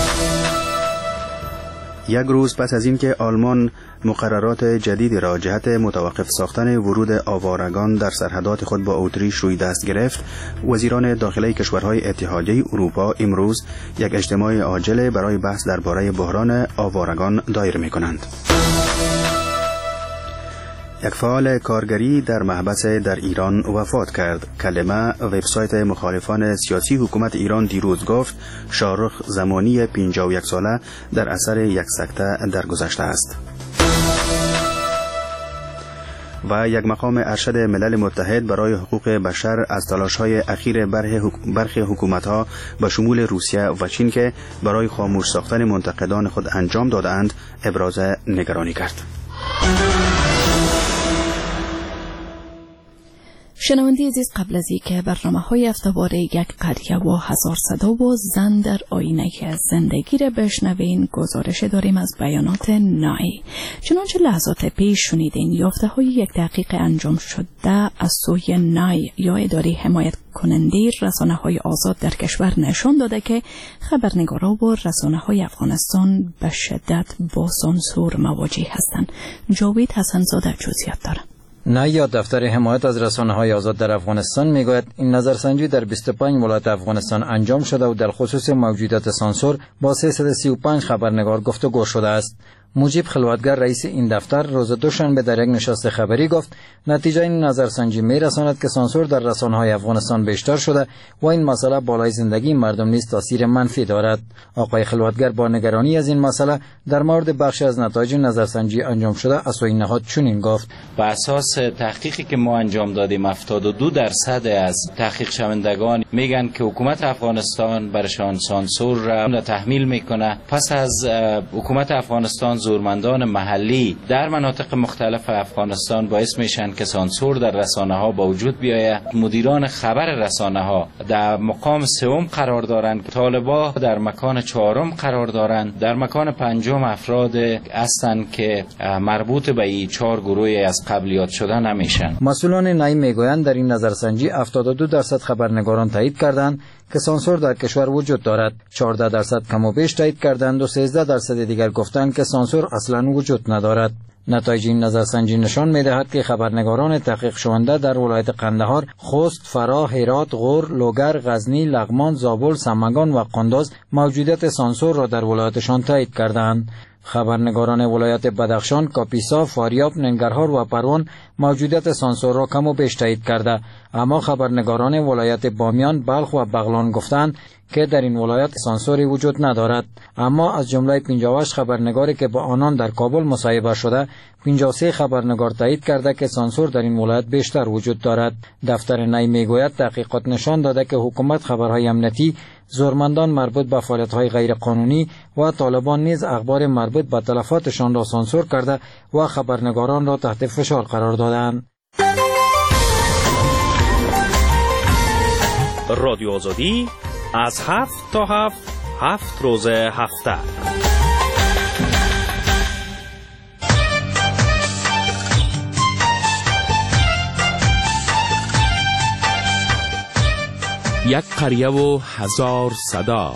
[SPEAKER 4] یک روز پس از اینکه آلمان مقررات جدیدی را جهت متوقف ساختن ورود آوارگان در سرحدات خود با اتریش روی دست گرفت، وزیران داخلی کشورهای اتحادیه اروپا امروز یک اجتماع عاجل برای بحث درباره بحران آوارگان دایر می‌کنند. یک فعال کارگری در محبس در ایران وفات کرد. کلمه وبسایت مخالفان سیاسی حکومت ایران دیروز گفت شارخ زمانی 51 ساله در اثر یک سکته درگذشته است. و یک مقام ارشد ملل متحد برای حقوق بشر از تلاش‌های اخیر برخی حکومت‌ها به شمول روسیه و چین که برای خاموش ساختن منتقدان خود انجام دادند ابراز نگرانی کرد.
[SPEAKER 1] شنونده عزیز، قبل از اینکه برنامه‌های هفته‌واره یک قریه و هزار صدا و زن در آینه زندگی را بشنوین، گزارش داریم از بیانات نای. چنانچه لحظات پیش شنیدین، یافته‌های یک دقیق انجام شده از سوی نای یا اداره حمایت کننده رسانه‌های آزاد در کشور نشان داده که خبرنگارا و رسانه‌های افغانستان به شدت با سانسور مواجه هستند. جاوید حسن‌زاده جزئیات دارد.
[SPEAKER 17] نیا دفتر حمایت از رسانه‌های آزاد در افغانستان میگوید این نظرسنجی در 25 ولایت افغانستان انجام شده و در خصوص موجودیت سانسور با 335 خبرنگار گفتگو شده است. مجیب خلوتگر رئیس این دفتر روز دوشنبه در یک نشست خبری گفت نتیجه این نظرسنجی میرساند که سانسور در رسانه‌های افغانستان بیشتر شده و این مسئله بالای زندگی مردم نیز تاثیر منفی دارد. آقای خلوتگر با نگرانی از این مسئله در مورد بخشی از نتایج نظرسنجی انجام شده از سوی نهاد چنین گفت:
[SPEAKER 3] بر اساس تحقیقی که ما انجام دادیم 72% از تحقیق شوندگان میگن که حکومت افغانستان برشان سانسور را تحمیل میکنه. پس از حکومت افغانستان زورمندان محلی در مناطق مختلف افغانستان باعث میشن که سانسور در رسانه ها با وجود بیاید. مدیران خبر رسانه ها در مقام سوم قرار دارند، طالبا در مکان چهارم قرار دارند، در مکان پنجم افراد هستند که مربوط به این 4 گروه از قبلیات شده نمیشن.
[SPEAKER 17] مسئولان نای میگویند در این نظرسنجی 72% خبرنگاران تایید کردند که سانسور در کشور وجود دارد، 14% کم و بیش تایید کردند و 13% دیگر گفتند که سانسور اصلا وجود ندارد. نتایج این نظرسنجی نشان می‌دهد که خبرنگاران تحقیق شونده در ولایت قندهار، خوست، فرا، هرات، غور، لوگر، غزنی، لغمان، زابل، سمنگان و قندوز موجودیت سانسور را در ولایتشان تایید کردند. خبرنگاران ولایت بدخشان، کاپیسا، فاریاب، ننگرهار و پروان موجودیت سانسور را کم و بیش تایید کرده، اما خبرنگاران ولایت بامیان، بلخ و بغلان گفتند که در این ولایت سانسوری وجود ندارد. اما از جمله 58 خبرنگاری که با آنان در کابل مصاحبه شده، 53 خبرنگار تایید کرده که سانسور در این ولایت بیشتر وجود دارد. دفتر نی میگوید تحقیقات نشان داده که حکومت خبرهای امنیتی، زورمندان مربوط به فعالیت‌های غیرقانونی و طالبان نیز اخبار مربوط به تلفاتشان را سانسور کرده و خبرنگاران را تحت فشار قرار دادند.
[SPEAKER 16] رادیو آزادی از 7 تا 7 روز هفته. یک قریه و 1000 صدا.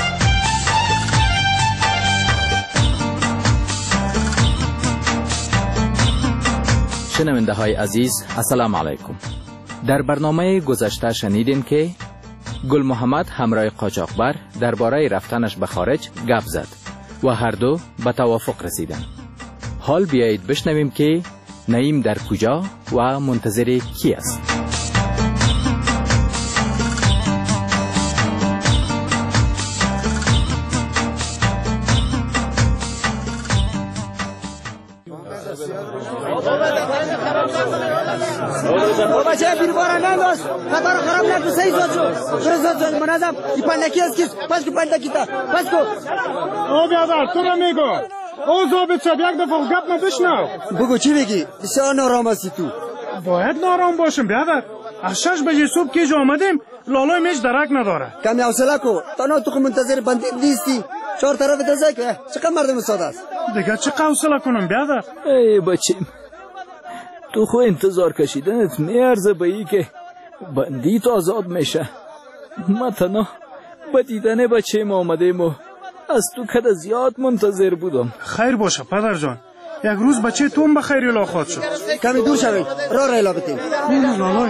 [SPEAKER 18] شنونده های عزیز، السلام علیکم. در برنامه گذشته شنیدیم که گل محمد همراه قاچاقبر درباره رفتنش به خارج گپ زد و هر دو به توافق رسیدند. حال بیایید بشنویم که نعیم در کجا و منتظر کی است.
[SPEAKER 19] بچه بیربارا ننداز قطار خراب نکن صحیح زاد شد منظم ای پندکی از کس پس که پندکی تا پس که
[SPEAKER 20] او بیادر تو را میگو او زابط شد یک دفعه گپ ما بشنو.
[SPEAKER 19] بگو چی بگی؟ بسیار نارام هستی تو.
[SPEAKER 20] باید نارام باشم بیادر. از 6 بجه صبح که جا آمدیم لالای میش درک نداره.
[SPEAKER 19] کمی حوصله کو تنها تو منتظر بندید نیستی. چهار طرف دزک چقدر مردم ساده است.
[SPEAKER 20] دیگه چه حوصله کنم بیادر؟
[SPEAKER 18] ای بچیم تو خو انتظار کشیدنت میارزه به ای که بندیت آزاد میشه. ما تنها به دیدن بچه ما آمدیم و از تو کده زیاد منتظر بودم.
[SPEAKER 20] خیر باشه پدر جان، یک روز بچه تو هم به خیر الا خواهد شد.
[SPEAKER 19] کمی دور شوید راه را الا بتیم.
[SPEAKER 20] لالا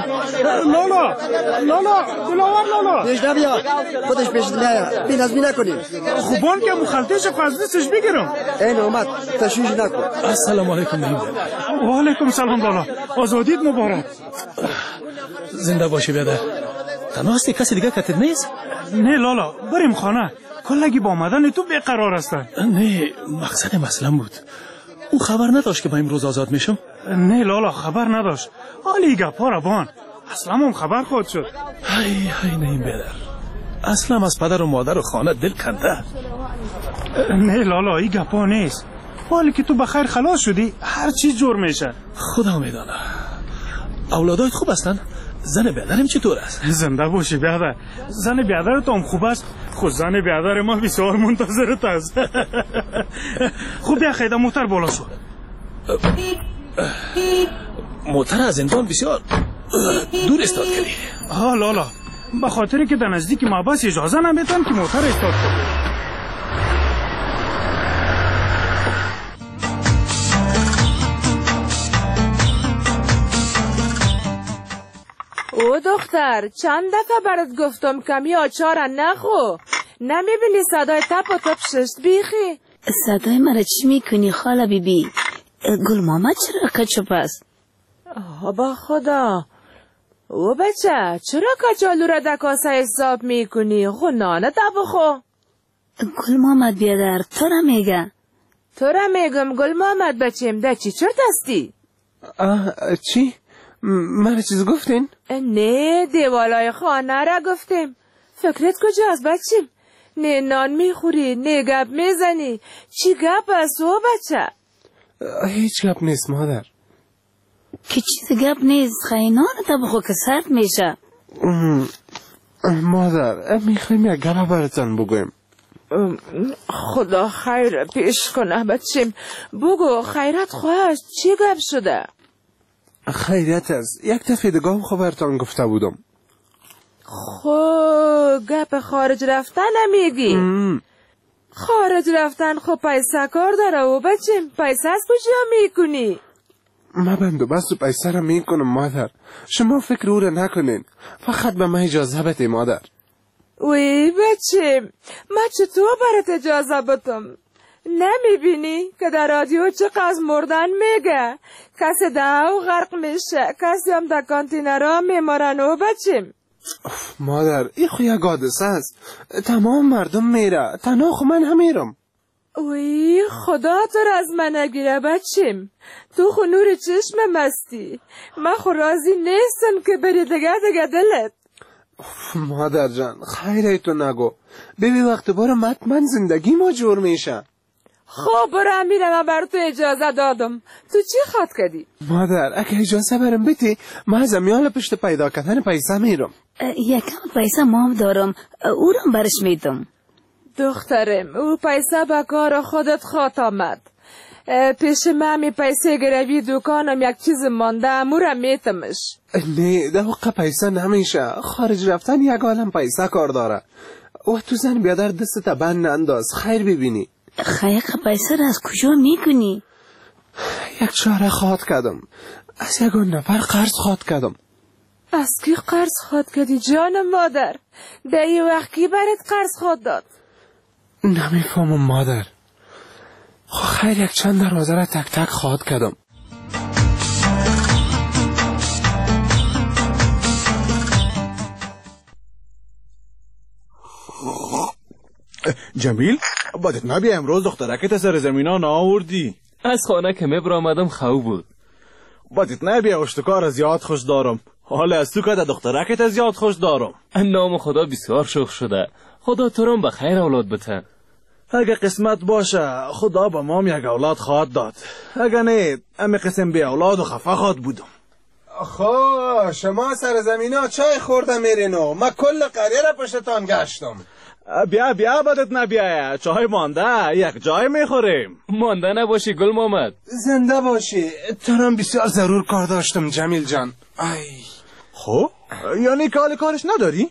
[SPEAKER 20] دلاور لالا
[SPEAKER 19] پیش نبیا خودش پیش نیا بی نظمی نکنیم.
[SPEAKER 20] خوبان که مخلطش پزدیستش بگیرم.
[SPEAKER 19] این اومد تشویش نکن.
[SPEAKER 20] السلام علیکم نیم. و علیکم سلام لالا، آزادیت مبارک.
[SPEAKER 21] زنده باشی بیادر. تنها هستی کسی دیگه کتت نیست؟
[SPEAKER 20] نه لالا بریم خانه، کلگی با آمدن تو بیقرار هستن.
[SPEAKER 21] نه مقصد مسئله بود او خبر نداشت که با امروز آزاد میشم.
[SPEAKER 20] نه لالا خبر نداشت، حالی گپا را بان اصلا هم خبر خود شد.
[SPEAKER 21] های نیم بیادر، اصلا از پدر و مادر و خانه دل کنده.
[SPEAKER 20] نه لالا ای گپا نیست، حالی که تو بخیر خلاص شدی هر چیز جور میشه.
[SPEAKER 21] خدا میدانه. اولادایت خوب هستن؟ زن بیادرم چطور است؟
[SPEAKER 20] زنده باشی بیادر، زن بیادر تو هم خوب است. خود زن بیادر ما بسیار منتظرت است. خوب بیا خیده موتر بالا شد.
[SPEAKER 21] موتر از زندان بسیار دور استاد کردی.
[SPEAKER 20] لالا به خاطری که در نزدیک محبس اجازه نمیتن که موتر استاد کنی.
[SPEAKER 22] او دختر چند دفعه برات گفتم کمی آچار نخو، نمیبینی صدای تپ و تپ ششت بیخی؟
[SPEAKER 23] صدای مرا چی میکنی خاله بیبی؟ گل محمد چرا کچوپ است؟
[SPEAKER 22] با خدا او بچه چرا کچالو را در کاسه حساب میکنی؟ خو نانه بخو.
[SPEAKER 23] گل محمد بیادر تو را میگه؟
[SPEAKER 22] تو را میگم گل محمد بچیم ده چی چرت هستی؟
[SPEAKER 24] چی؟ من چیز گفتین؟
[SPEAKER 22] نه دیوالای خانه را گفتیم. فکرت کجاست بچیم؟ نه نان میخوری نه گپ میزنی، چی گپ است او بچه؟
[SPEAKER 24] هیچ گپ نیست مادر.
[SPEAKER 23] که چیز گپ نیست خیلی نان بخو که سرد میشه.
[SPEAKER 24] مادر میخوایم یک گپ براتون بگویم.
[SPEAKER 22] خدا خیر پیش کنه بچیم، بگو خیرت خواهش چی گپ شده؟
[SPEAKER 24] خیریت است، یک دفعه دیگه هم خبرتان گفته بودم.
[SPEAKER 22] گپ خارج رفتن نمیگی؟ خارج رفتن خب پیسه کار داره و بچیم، پیسه از کجا میکنی؟
[SPEAKER 24] ما بندوبست و پیسه را میکنم مادر. شما فکر او را نکنین، فقط به من اجازه بده مادر.
[SPEAKER 22] وی بچیم، من چطور برات اجازه بدم؟ نمیبینی که در رادیو چقدر مردن میگه؟ کسی داو غرق میشه، کسی هم در کانتینرها میمارن و بچیم.
[SPEAKER 24] مادر این خو یک حادثه است، تمام مردم میره، تنها خو من هم میرم.
[SPEAKER 22] وی خدا تو را از من نگیره بچیم، تو خو نور چشم مستی، من خو راضی نیستم که بری دیگه دلت.
[SPEAKER 24] مادر جان خیره تو نگو، ببین وقت برم حتما زندگی ما جور میشه.
[SPEAKER 22] خب برم میرم، من بر تو اجازه دادم، تو چی خواد کردی؟
[SPEAKER 24] مادر اگه اجازه برم بتی، من از امیال پشت پیدا کردن پیسه میرم.
[SPEAKER 23] یکم پیسه مام دارم، او رو برش میدم.
[SPEAKER 22] دخترم او پیسه به کار خودت خواد آمد، پیش من پیسه گروی دکانم یک چیز مانده، امورم میتمش.
[SPEAKER 24] نه دوقه پیسه نمیشه، خارج رفتن یک عالم پیسه کار داره. و تو زن بیادر دست بند ننداز، خیر ببینی.
[SPEAKER 23] خیلی پیسه را از کجا میکنی؟
[SPEAKER 24] یک چاره خواد کردم، از یک نفر قرض خواد کردم.
[SPEAKER 22] از کی قرض خواد کردی جان مادر؟ در این وقت کی برات قرض خواد داد؟
[SPEAKER 24] نمیفهمم مادر. خیر یک چند دروازه را تک تک خواد کردم.
[SPEAKER 2] جمیل بادت نبی امروز دخترکت سر زمینا ناوردی؟
[SPEAKER 5] از خانه که مبر آمدم خواب بود.
[SPEAKER 2] بادت نبی اشتکار زیاد خوش دارم، حال از تو که دخترکت زیاد خوش دارم.
[SPEAKER 5] نام خدا بسیار شوخ شده، خدا تو رو بخیر اولاد بته.
[SPEAKER 2] اگه قسمت باشه خدا با مام یک اولاد خواهد داد، اگه نه امی قسم بی اولاد و خفه خواهد بودم.
[SPEAKER 24] خب شما سر زمینا چای خورده میرینو، من کل قریه را پشتتان گشتم.
[SPEAKER 2] بیا بادت نبیایه، چای مانده، یک جای میخوریم.
[SPEAKER 5] مانده نباشی گل محمد.
[SPEAKER 24] زنده باشی، ترم بسیار ضرور کار داشتم جمیل جان.
[SPEAKER 2] خب یعنی کارش نداری؟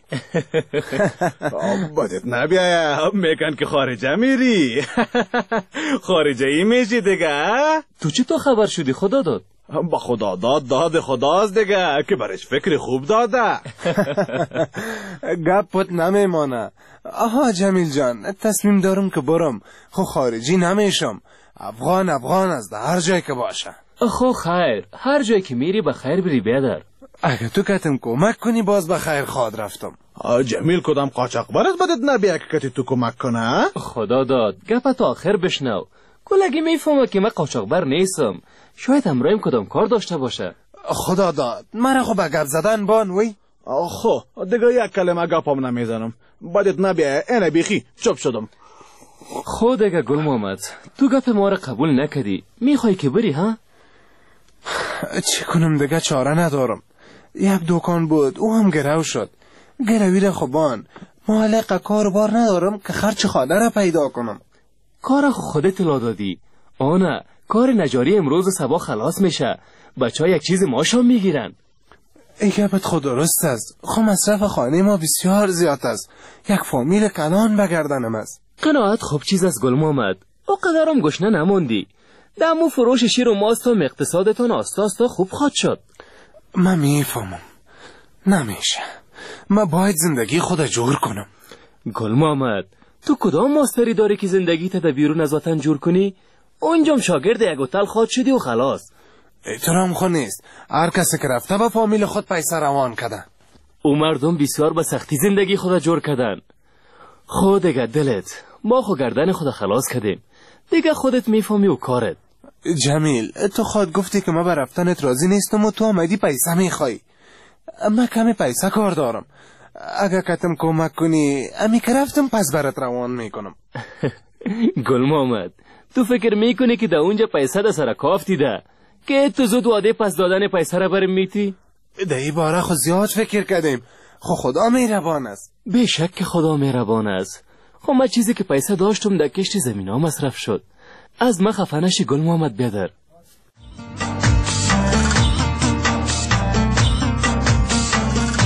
[SPEAKER 2] بادت نبیایه، میکن که خارجه میری. خارجه ای میشی دیگه.
[SPEAKER 5] تو چی تو خبر شدی؟ خدا داد.
[SPEAKER 2] با خدا داد خداست دیگه که برش فکر خوب داده.
[SPEAKER 24] گپت نمیمانه. آها جمیل جان تصمیم دارم که برم، خو خارجی نمیشم، افغان است هر جای که باشه.
[SPEAKER 5] خو خیر، هر جای که میری به خیر بری بیادر.
[SPEAKER 24] اگه تو کتم کمک کنی باز به خیر خواد رفتم.
[SPEAKER 2] جمیل کدام قاچاقبر است بدت نبیه که کتی تو کمک کنه؟
[SPEAKER 5] خدا داد گپت آخر بشنو. کلگی میفهمه که من قاچاقبر نیستم، شاید امرایم کدام کار داشته باشه.
[SPEAKER 24] خدا داد مرا خو به گپ زدن بان وی.
[SPEAKER 2] خو دیگه یک کلمه گپم نمیزنم، بدت نبیه اینه بیخی چپ شدم.
[SPEAKER 5] خود دیگه گل محمد تو گپ ما را قبول نکردی، میخوای که بری ها؟
[SPEAKER 24] چی کنم دیگه چاره ندارم. یک دکان بود او هم گرو شد، گروی را خوبان معلق کار بار ندارم که خرچ خانه را پیدا کنم.
[SPEAKER 5] کار خودت لا دادی. آنه کار نجاری امروز و صبح خلاص میشه، بچه ها یک چیز ماشام میگیرن.
[SPEAKER 24] ای گپت خود درست است، خو مصرف خانه ما بسیار زیاد است، یک فامیل کنان بگردنم است.
[SPEAKER 5] قناعت خوب چیز است گل محمد، او قدرم گشنه نماندی. دمو فروش شیر و ماست و اقتصادتان آستا خوب خواد شد.
[SPEAKER 24] من میفهمم نمیشه، من باید زندگی خود جور کنم.
[SPEAKER 5] گل محمد تو کدام ماستری داری که زندگی تا بیرون از وطن جور کنی؟ اونجام شاگرد یک هتل خواد شدی و خلاص.
[SPEAKER 24] احترام خود نیست، هر کسی که رفته با فامیل خود پیسه روان کردن.
[SPEAKER 5] او مردم بسیار به سختی زندگی خود جور کردن. خود دیگه دلت، ما خود گردن خود خلاص کردیم، دیگه خودت میفهمی و کارت.
[SPEAKER 24] جمیل تو خود گفتی که ما به رفتنت راضی نیستم و تو آمدی پیسه میخوای. من کمی پیسه کار دارم، اگه کتم کمک کنی امی که رفتم پس برات روان میکنم.
[SPEAKER 5] گل محمد تو فکر میکنی که در اونجا پیسه در سر کاف دیده که تو زود واده پس دادن پیسه را برم میتی؟
[SPEAKER 24] در این باره خود زیاد فکر کردیم، خدا مهربان است.
[SPEAKER 5] به شک خدا مهربان است. خب من چیزی که پیسه داشتم در کشت زمین ها مصرف شد. از من خفه نشی گل محمد بیادر.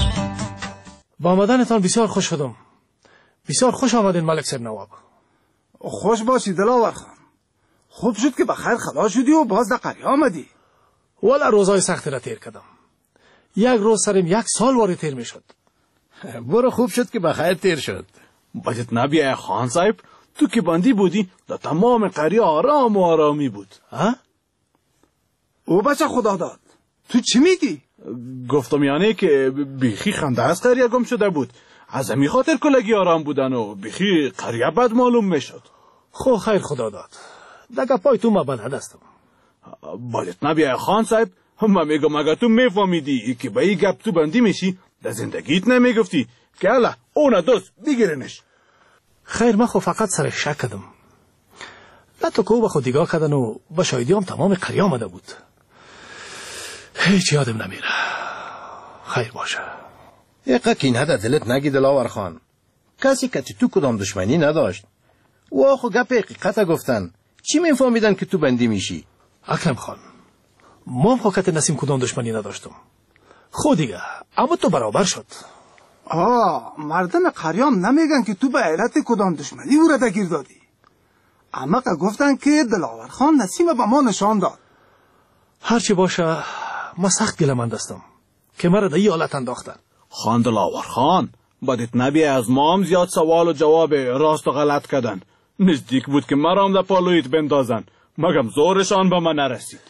[SPEAKER 21] با آمدنتان بسیار خوش شدم. بسیار خوش آمدین ملک سر نواب.
[SPEAKER 24] خوش باشی دلاور خان. خوب شد که بخیر خلاص شدی و باز در قریه آمدی.
[SPEAKER 21] والا روزای سختی را تیر کردم. یک روز سرم 1 سال واری تیر می شد.
[SPEAKER 6] برو خوب شد که بخیر تیر شد.
[SPEAKER 2] بدت نبیه خان صاحب، تو که بندی بودی در تمام قریه آرام و آرامی بود.
[SPEAKER 24] او بچه خدا داد، تو چی میگی؟
[SPEAKER 2] گفتم یعنی که بیخی خنده از قریه گم شده بود. از همین خاطر کلگی آرام بودن و بیخی قریه بد معلوم میشد.
[SPEAKER 21] خو خیر خدا داد. دگه پای تو ما بلد هستم.
[SPEAKER 2] بدت نبیه خان صاحب، من میگم اگر تو میفهمیدی که به این گپ تو بندی میشی در زندگیت نمیگفتی که اله اون دوست بگیرنش.
[SPEAKER 21] خیر من خو فقط سر شک کردم. نه تو که او به خود دیگاه کردن و به شایدی هم تمام قریه آمده بود. هیچ یادم نمیره. خیر باشه.
[SPEAKER 6] یقه کینه در دلت نگی دلاور خان. کسی که تو کدام دشمنی نداشت. و آخو گپ حقیقت گفتن. چی میفهمیدن که تو بندی میشی؟
[SPEAKER 21] اکرم خان، ما هم خاکت نسیم کدام دشمنی نداشتم. خود دیگه اما تو برابر شد.
[SPEAKER 24] مردم قریام نمیگن که تو به علت کدام دشمنی ورده گیر دادی. اما که گفتن که دلاور خان نسیم به ما نشان داد.
[SPEAKER 21] هرچی باشه ما سخت گلمند هستم که مرا در این حالت انداختن.
[SPEAKER 2] خان دلاور خان، بدت نبیه از ما هم زیاد سوال و جواب راست و غلط کردن. نزدیک بود که مرا هم در پالویت بندازن، مگم زورشان به من نرسید.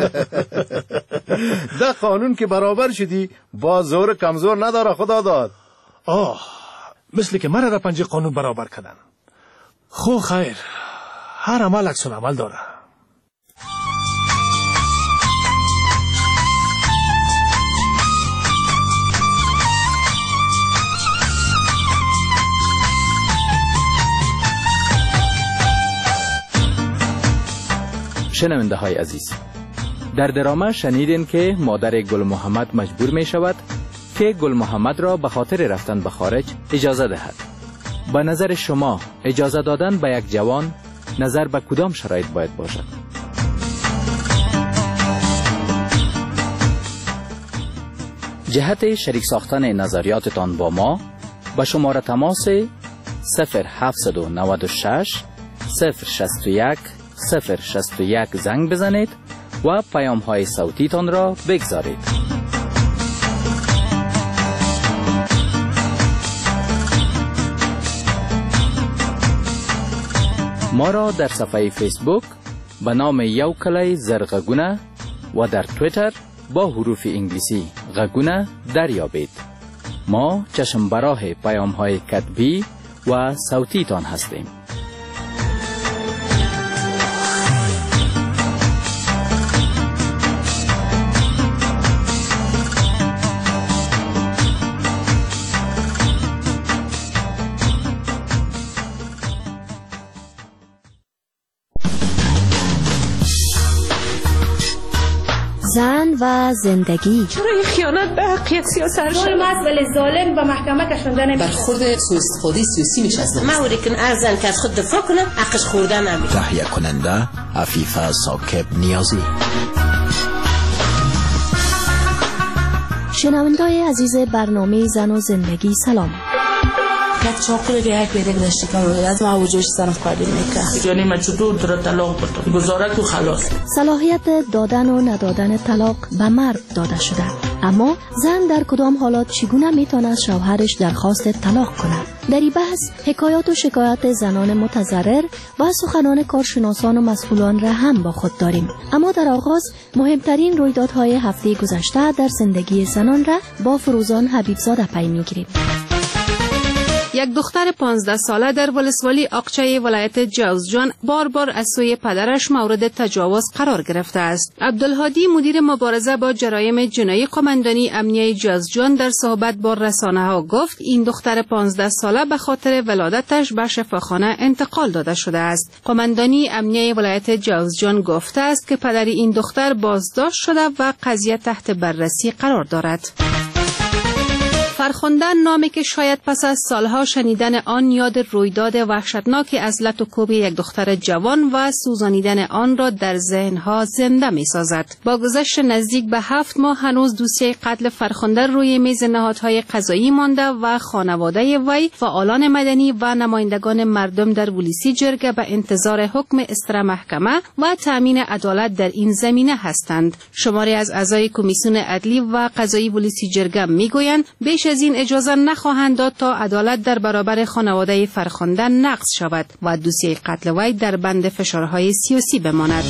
[SPEAKER 6] ده قانون که برابر شدی با زور کمزور نداره خدا داد.
[SPEAKER 21] مثل که مرا در پنجه قانون برابر کردن. خو خیر، هر عمل عکس العمل داره.
[SPEAKER 18] شنونده های عزیز، در درامه شنیدین که مادر گل محمد مجبور می شود که گل محمد را به خاطر رفتن به خارج اجازه دهد. به نظر شما اجازه دادن به یک جوان نظر به کدام شرایط باید باشد؟ جهت شریک ساختن نظریاتتان با ما به شماره تماس 0796 061 061 زنگ بزنید و پیام های صوتی تان را بگذارید. ما را در صفحه فیسبوک به نام یو کلای زرغگونه و در تویتر با حروف انگلیسی غگونه دریابید. ما چشم براه پیام های کتبی و صوتی تان هستیم.
[SPEAKER 8] زن و زندگی.
[SPEAKER 22] چرا این خیانت به حقیقت سیاست شد؟
[SPEAKER 23] مسئله ظالم و محکمه کشنده نمیشه.
[SPEAKER 9] برخورد سوءاستفاده سیاسی میشه از زن.
[SPEAKER 23] موری که ارزن که از خود دفاع کنه حقش خورده نمیشه.
[SPEAKER 10] تهیه کننده عفیفه ساکب نیازی.
[SPEAKER 8] شنونده‌های عزیز برنامه زن و زندگی سلام.
[SPEAKER 23] چاقل ریاک بیرک داشتی که از ما وجودش صرف کردیم نکه یعنی من چطور در طلاق بردم گزارک و خلاص.
[SPEAKER 8] صلاحیت دادن و ندادن طلاق به مرد داده شده، اما زن در کدام حالات چگونه میتواند شوهرش درخواست طلاق کند؟ در این بحث حکایات و شکایت زنان متضرر و سخنان کارشناسان و مسئولان را هم با خود داریم. اما در آغاز مهمترین رویدادهای هفته گذشته در زندگی زنان را با فروزان حبیبزاده پی میگیریم.
[SPEAKER 25] یک دختر 15 ساله در ولسوالی آقچه ولایت جوزجان بار از سوی پدرش مورد تجاوز قرار گرفته است. عبدالهادی مدیر مبارزه با جرایم جنایی قماندانی امنیه جوزجان در صحبت با رسانه‌ها گفت این دختر 15 ساله به خاطر ولادتش به شفاخانه انتقال داده شده است. قماندانی امنیه ولایت جوزجان گفته است که پدر این دختر بازداشت شده و قضیه تحت بررسی قرار دارد. فرخنده نامی که شاید پس از سالها شنیدن آن یاد رویداد وحشتناک از لط و کوب یک دختر جوان و سوزانیدن آن را در ذهنها زنده می سازد. با گذشت نزدیک به 7 ماه هنوز دوسیه قتل فرخنده روی میز نهادهای قضایی مانده و خانواده وی، فعالان مدنی و نمایندگان مردم در ولسی جرگه به انتظار حکم استرا محکمه و تامین عدالت در این زمینه هستند. شماری از اعضای کمیسیون عدلی و قضایی ولسی جرگه میگویند بیش از این اجازه نخواهند داد تا عدالت در برابر خانواده فرخنده نقض شود و دوسیه قتل وی در بند فشارهای سیاسی بماند.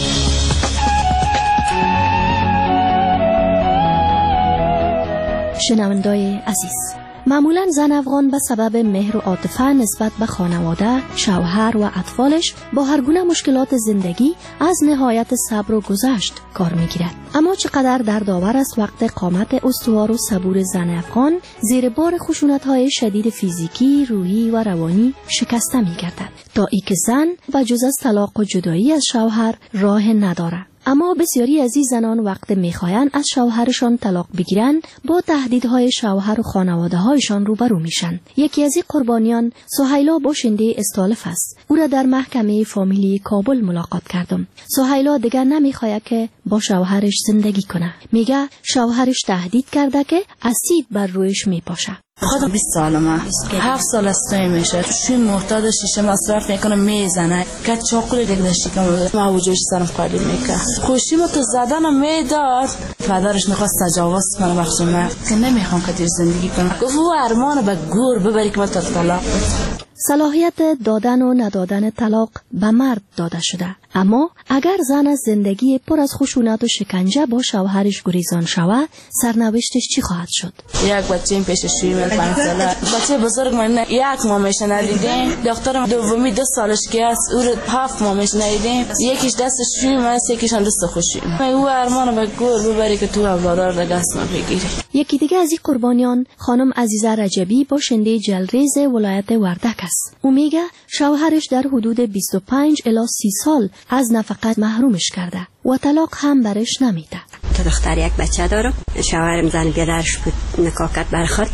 [SPEAKER 8] شنوندای عزیز، معمولا زن افغان به سبب مهر و عاطفه نسبت به خانواده، شوهر و اطفالش با هر گونه مشکلات زندگی از نهایت صبر و گذشت کار میگیرد. اما چقدر دردآور است وقت قامت استوار و صبور زن افغان زیر بار خشونت‌های شدید فیزیکی، روحی و روانی شکسته می‌گردد تا ای که زن و جز از طلاق و جدایی از شوهر راه ندارد. اما بسیاری از این زنان وقت میخواین از شوهرشان طلاق بگیرن با تهدیدهای شوهر و خانواده‌هایشان روبرو میشن. یکی از این قربانیان سهیلا باشنده استالف است. او را در محکمه فامیلی کابل ملاقات کردم. سهیلا دیگر نمیخواهد که با شوهرش زندگی کنه. میگه شوهرش تهدید کرده که اسید بر رویش میپاشه.
[SPEAKER 23] خودم 20 سالمه، 7 سال از توی میشه شوی محتاج شیشه مصرف میکنه میزنه که چاقوی دیگه داشتی که ما وجودش سرم قالی میکنه خوشیمو که زدنم میداد. پدرش میخواست تجاوز کنه بخش من که نمیخوام که دیر زندگی کنم. گفت او ارمانو به گور ببری که من تا طلاق بده.
[SPEAKER 8] صلاحیت دادن و ندادن طلاق به مرد داده شده، اما اگر زن از زندگی پر از خشونت و شکنجه با شوهرش گریزان شود، سرنوشتش چی خواهد شد؟
[SPEAKER 23] یک بچه این پیش شوی من 5 ساله، بچه بزرگ من 1 ماه میشه ندیدیم. دخترم دومی 2 سالش که است، او 7 ماه میشه ندیدیم. یکیش دست شوی من است، یکیش هم دست خوشی. او ارمانو به گور ببری که تو اولادار در دست من بگیری.
[SPEAKER 8] یکی دیگه از این قربانیان خانم عزیزه رجبی باشنده جلریز ولایت وردک است. او میگه شوهرش در حدود 25 الی 30 سال از نفقت محرومش کرده و طلاق هم برش نمیده.
[SPEAKER 7] تو دختر یک بچه دارم. شوهرم زن بیادرش بود، نکاکت برخورد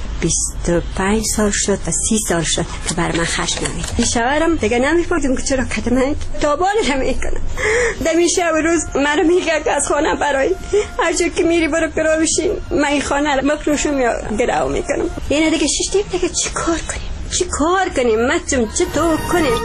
[SPEAKER 7] 25 سال شد و 30 سال شد که بر من خشم نمید. شوهرم دیگه نمی‌پرسیم که چرا کتمه تابال نمیکنه. دمی شب و روز مرا میگه که از خانه برای هر جا که میری برو گرا بشین، من این خانه رو مفروشم یا گراو میکنم. یعنی دیگه شش دیگه چی کار کنیم مچم چطور کنیم؟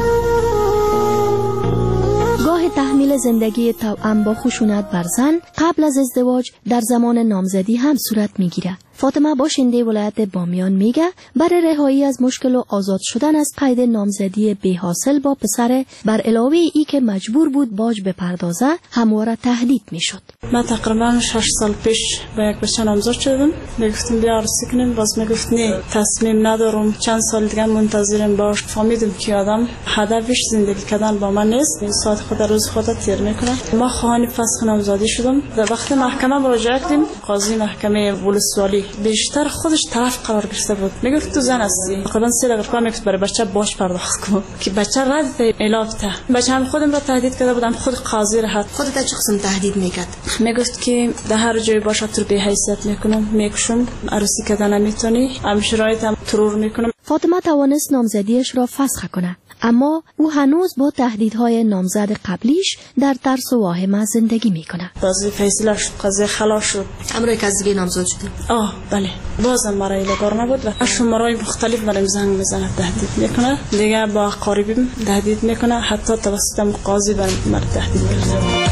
[SPEAKER 8] گاه تحمیل زندگی توأم با خشونت بر زن قبل از ازدواج در زمان نامزدی هم صورت میگیره. فاطمه باشنده ولایت بامیان میگه برای رهایی از مشکل و آزاد شدن از قید نامزدی بی حاصل با پسر بر علاوه ای که مجبور بود باج بپردازه همواره تهدید میشد.
[SPEAKER 23] من تقریبا 6 سال پیش با یک بچه نامزد شدم. میگفتم بیا عروسی کنیم، باز میگفت نه تصمیم ندارم، چند سال دیگه منتظرم باش. فهمیدم که آدم هدفش زندگی کردن با من نیست، این ساعت خود روز خود تیر میکنه. ما خواهان فسخ نامزدی شدم. در وقت محکمه مراجعه کردیم، قاضی محکمه ولسوالی بیشتر خودش طرف قرار گرفته بود. میگفت تو زن هستی، تقریبا 3 دقیقه کار میکرد برای بچه باج پرداخت کن که بچه رد الافته. بچه هم خودم را تهدید کرده بودم، خود قاضی را
[SPEAKER 7] خودت چه قسم تهدید میکرد؟
[SPEAKER 23] میگفت که در هر جای باشه تو به حیثیت میکنم، میکشم، عروسی کردن نمیتونی، هم شرایطم ترور میکنم.
[SPEAKER 8] فاطمه توانست نامزدیش را فسخ کنه، اما او هنوز با تهدیدهای نامزد قبلیش در ترس و واهمه زندگی میکنه.
[SPEAKER 23] قاضی فیصله شد، قاضی خلاص شد.
[SPEAKER 7] امروز کسی نامزد شد.
[SPEAKER 23] بله. بازم مرای لگار نبود و شمارهای مختلف برام زنگ میزنه، تهدید میکنه. دیگه با قریبیم تهدید میکنه، حتی توسط قاضی برام تهدید میکنه.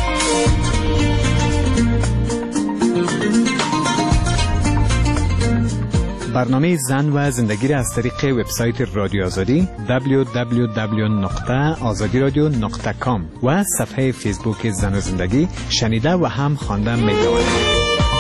[SPEAKER 11] برنامه زن و زندگی را از طریق وبسایت رادیو آزادی www.azadiradio.com و صفحه فیسبوک زن و زندگی شنیده و هم خواندن می‌توانید.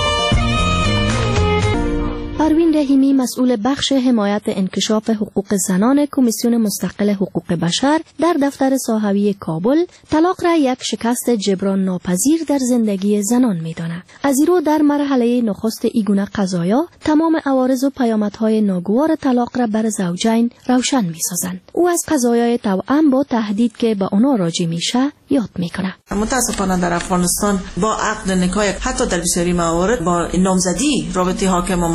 [SPEAKER 8] پروین رحیمی مسئول بخش حمایت انکشاف حقوق زنان کمیسیون مستقل حقوق بشر در دفتر ساحوی کابل طلاق را یک شکست جبران ناپذیر در زندگی زنان می‌داند. از این رو در مرحله نخست ایگونه قضایا تمام عوارض و پیامدهای ناگوار طلاق را بر زوجین روشن می‌سازند. او از قضایای توأم با تهدید که به آنها راجع میشه یاد میکنه.
[SPEAKER 12] متاسفانه در افغانستان با عقد نکاح حتی در بسیاری موارد با نامزدی رابطه حاکم و محکوم ایجاد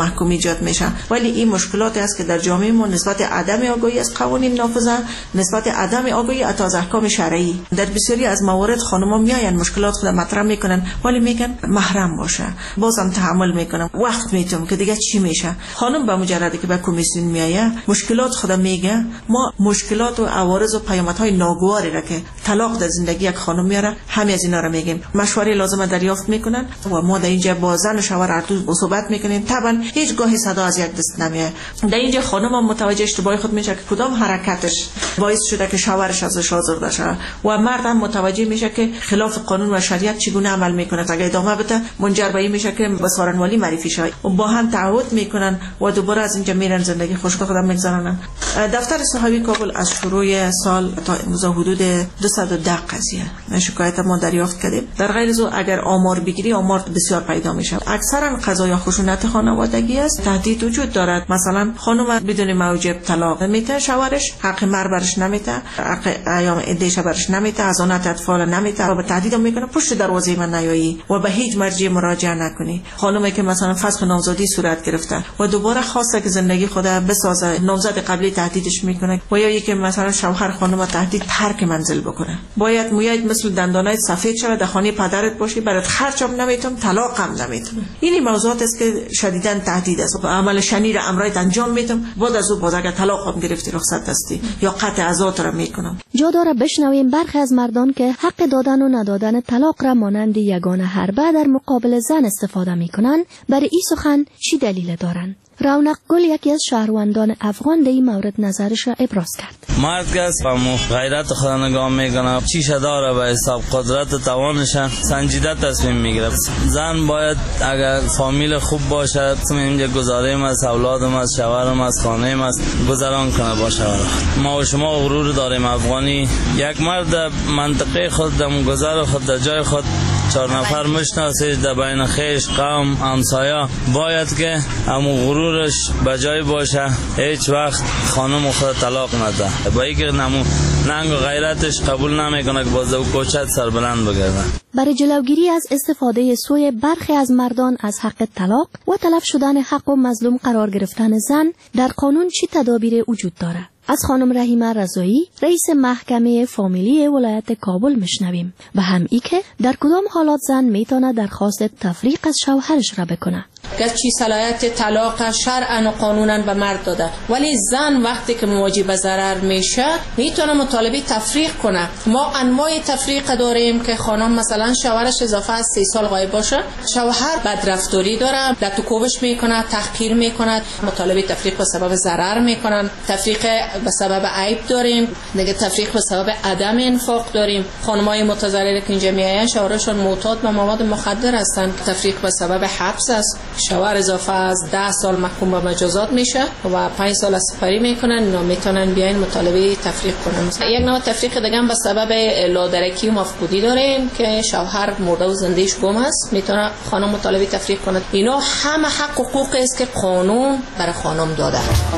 [SPEAKER 4] ایجاد میشه. ولی این مشکلاتی است که در جامعه ما نسبت عدم آگاهی از قوانین نافذه، نسبت عدم آگاهی از احکام شرعی. در بسیاری از موارد خانم‌ها میاین مشکلات خود مطرح میکنن ولی میگن محرم باشه، بازم تحمل میکنم، وقت میتونم که دیگه چی میشه. خانم به مجردی که به کمیسیون میایه مشکلات خود میگه، ما مشکلات و عوارض و پیامدهای ناگواری را که طلاق در زندگی یک خانم میاره همه از اینا را میگیم. مشوره لازم دریافت میکنن و ما در اینجا با زن و شوهر هر دو صحبت میکنیم. طبعا هیچ گاهی صدا از یک دست نمیاد. در اینجا خانم هم متوجه اشتباه خود میشه که کدام حرکتش باعث شده که شوهرش ازش آزرده شه و مرد هم متوجه میشه که خلاف قانون و شریعت چگونه عمل میکنه. اگه ادامه بده منجر به این میشه که به سارنوالی معرفی شه و با هم تعهد میکنن و دوباره از اینجا میرن زندگی خوشگاه خودم میگذرونن. دفتر صحابی کابل از شروع سال تا امروز حدود 210 قضیه شکایت ما دریافت کردیم. در غیر از اگر آمار بگیری آمار بسیار پیدا میشه. اکثرا قضایا خشونت خانوادگی است. تهدید وجود دارد. مثلا خانم بدون موجب طلاق میته، شوهرش حق مهر برش نمیته، حق ایام عدهش برش نمیته، حضانت اطفال نمیته و به تهدید میکنه پشت دروازه من نیایی و به هیچ مرجع مراجعه نکنی. خانمی که مثلا فسخ نامزدی صورت گرفته و دوباره خواسته که زندگی خود بسازه، نامزد قبلی تهدیدش میکنه و یا یکی مثلا شوهر خانم تهدید ترک منزل بکنه. باید مویت مثل دندانای سفید شود، در خانه پدرت باشی، برات خرجم نمیتونم، طلاقم نمیتونم. این موضوعات است که شدیداً تهدید است. عمل شنی را امرایت انجام میدم، بعد از او باز اگر طلاقم گرفتی رخصت هستی یا قطع عزات را میکنم.
[SPEAKER 8] جا داره بشنویم برخی از مردان که حق دادن و ندادن طلاق را مانند یگانه حربه در مقابل زن استفاده میکنن. برای این سخن چی دلیل دارن؟ رونق گل یکی از شهروندان افغان در این مورد نظرش را ابراز کرد.
[SPEAKER 12] مرد که است و غیرت خود نگاه میکنه، چیشه داره به حساب قدرت و توانش سنجیده تصمیم میگیره. زن باید اگر فامیل خوب باشه، اینجا گزاریم از اولادم از شوهرم از خانه‌ام از گذران کنه با شوهر. ما و شما غرور داریم افغانی. یک مرد منطقه خود دم گذر خود در جای خود 4 نفر مشناسید در بین خیش قوم همسایه، باید که همون غرورش بجای باشه، هیچ وقت خانم خود طلاق نده. با اینکه ننگ و غیرتش قبول نمیکنه که باز او کوچت سربلند بگرده.
[SPEAKER 8] برای جلوگیری از استفاده سوی برخی از مردان از حق طلاق و تلف شدن حق و مظلوم قرار گرفتن زن در قانون چی تدابیر وجود دارد؟ از خانم رحیمه رضایی رئیس محکمه فامیلی ولایت کابل میشنویم و هم ای که در کدام حالات زن میتونه درخواست تفریق از شوهرش را بکنه.
[SPEAKER 9] گرچه صلاحیت طلاق شرعاً و قانوناً به مرد داده، ولی زن وقتی که مواجه به ضرر میشه میتونه مطالبه تفریق کنه. ما انواع تفریق داریم که خانم مثلا شوهرش اضافه از 3 سال غایب باشه، شوهر بدرفتاری داره، لطوکوبش میکنه، تحقیر میکنه، مطالبه تفریق به سبب ضرر میکنن. تفریق به سبب عیب داریم، دیگه تفریق به سبب عدم انفاق داریم. خانمای متضرر که اینجا میاین شوهرشون معتاد به مواد مخدر هستن. تفریق به سبب حبس است. شوهر اضافه از 10 سال محکوم به مجازات میشه و 5 سال سپری میکنن. اینا میتونن بیاین مطالبه تفریق کنن. یک نوع تفریق دیگه به سبب لادرکی و مفقودی داریم که شوهر مرده و زندهش گم است، میتونه خانم مطالبه تفریق کنه. اینا همه حق و حقوقی است که قانون برای خانم داده.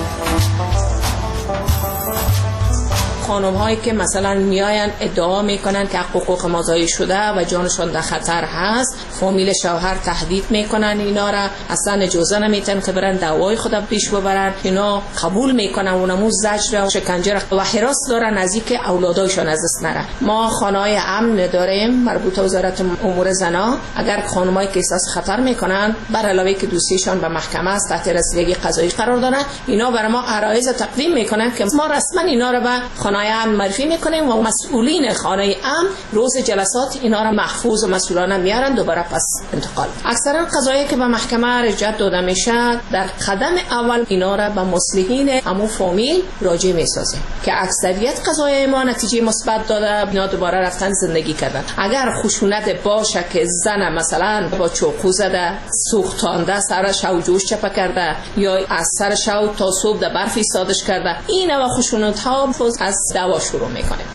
[SPEAKER 9] خانم هایی که مثلا میاین ادعا میکنن که حقوق ما ضایع شده و جانشون در خطر هست، فامیل شوهر تهدید میکنن اینا را، اصلا اجازه نمیتن که برن دعوای خود پیش ببرن. اینا قبول میکنن اونمو زجر و شکنجه و حراس دارن نزدیک اولادایشون از دست نره. ما خانه‌های امن داریم مربوط به وزارت امور زنا. اگر خانمایی که احساس خطر میکنن بر علاوه که دوستیشون به محکمه است تحت رسیدگی قضایی قرار دارن، اینا برای ما عرایض تقدیم میکنن که ما رسما اینا را به خانه امن معرفی میکنیم و مسئولین خانه امن روز جلسات اینا را محفوظ و مسئولانه میارن دوباره پس انتقال. اکثرا قضایی که به محکمه رجعت داده میشه در قدم اول اینا را به مصلحین همون فامیل راجع میسازه که اکثریت قضایای ما نتیجه مثبت داده، اینا دوباره رفتن زندگی کردن. اگر خشونت باشه که زن مثلا با چاقو زده، سوختانده، سرش او جوش چپه کرده یا از سرش تا صبح در برف ایستادش کرده، این و خشونت ها از دعوا شروع میکنه.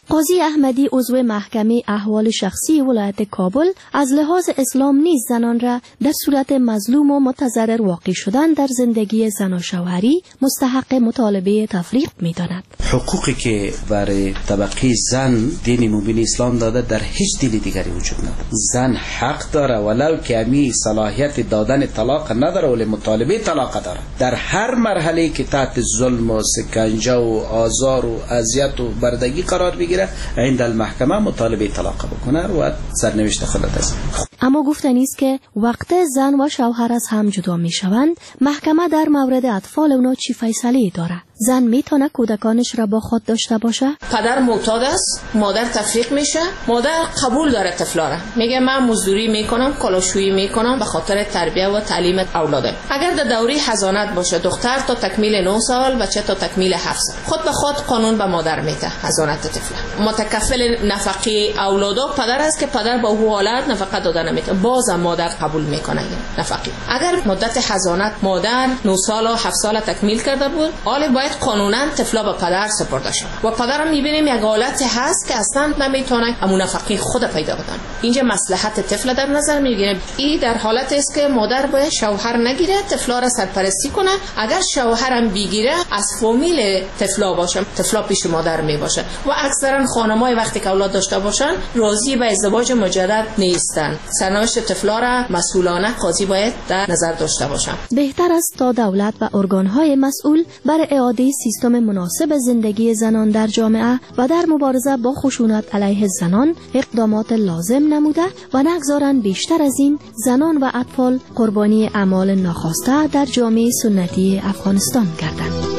[SPEAKER 8] قاضی احمدی عضو محکمه احوال شخصی ولایت کابل از لحاظ اسلام نیز زنان را در صورت مظلوم و متضرر واقع شدن در زندگی زن و شوهری مستحق مطالبه تفریق می‌داند.
[SPEAKER 1] حقوقی که برای طبقه زن دین مبین اسلام داده در هیچ دین دیگری وجود نداره. زن حق داره ولو که امی صلاحیت دادن طلاق نداره ولی مطالبه طلاق داره. در هر مرحله که تحت ظلم و سکنجه و آزار و اذیت و بردگی قرار بگیره عند المحکمه مطالبه طلاق بکنه و سرنوشت خودت است.
[SPEAKER 8] اما گفتنی است که وقت زن و شوهر از هم جدا می شوند محکمه در مورد اطفال اونا چی فیصله داره؟ زن میتونه کودکانش را با خود داشته باشه؟
[SPEAKER 9] پدر معتاد است، مادر تفریق میشه، مادر قبول داره طفلا را، میگه من مزدوری میکنم، کلاشویی میکنم به خاطر تربیت و تعلیم اولادم. اگر در دوره حضانت باشه دختر تا تکمیل 9 سال، بچه تا تکمیل 7 سال، خود به خود قانون به مادر میده حضانت طفل. متکفل نفقه اولادا پدر است که پدر با او حالت نفقه دادن نمیده، باز مادر قبول میکنه این نفقه. اگر مدت حضانت مادر 9 سال و 7 سال تکمیل کرده بود، حالا باید قانونا طفلا به پدر سپرده شود و پدرم میبینیم یک حالتی هست که اصلا نمیتونه همون نفقه خود پیدا بدن. اینجا مصلحت طفل در نظر میگیریم. این در حالت است که مادر باید شوهر نگیره، طفلا را سرپرستی کنه. اگر شوهرم بگیره از فامیل طفلا باشه، طفلا پیش مادر میباشه و اکثرا خانمای وقتی که اولاد داشته باشن راضی به ازدواج مجدد نیستن. سرنوشت طفلا را مسئولانه قاضی باید در نظر داشته باشه.
[SPEAKER 8] بهتر است تا دولت و ارگان‌های مسئول برای اعاده سیستم مناسب زندگی زنان در جامعه و در مبارزه با خشونت علیه زنان اقدامات لازم نموده و نگذارند بیشتر از این زنان و اطفال قربانی اعمال ناخواسته در جامعه سنتی افغانستان گردند.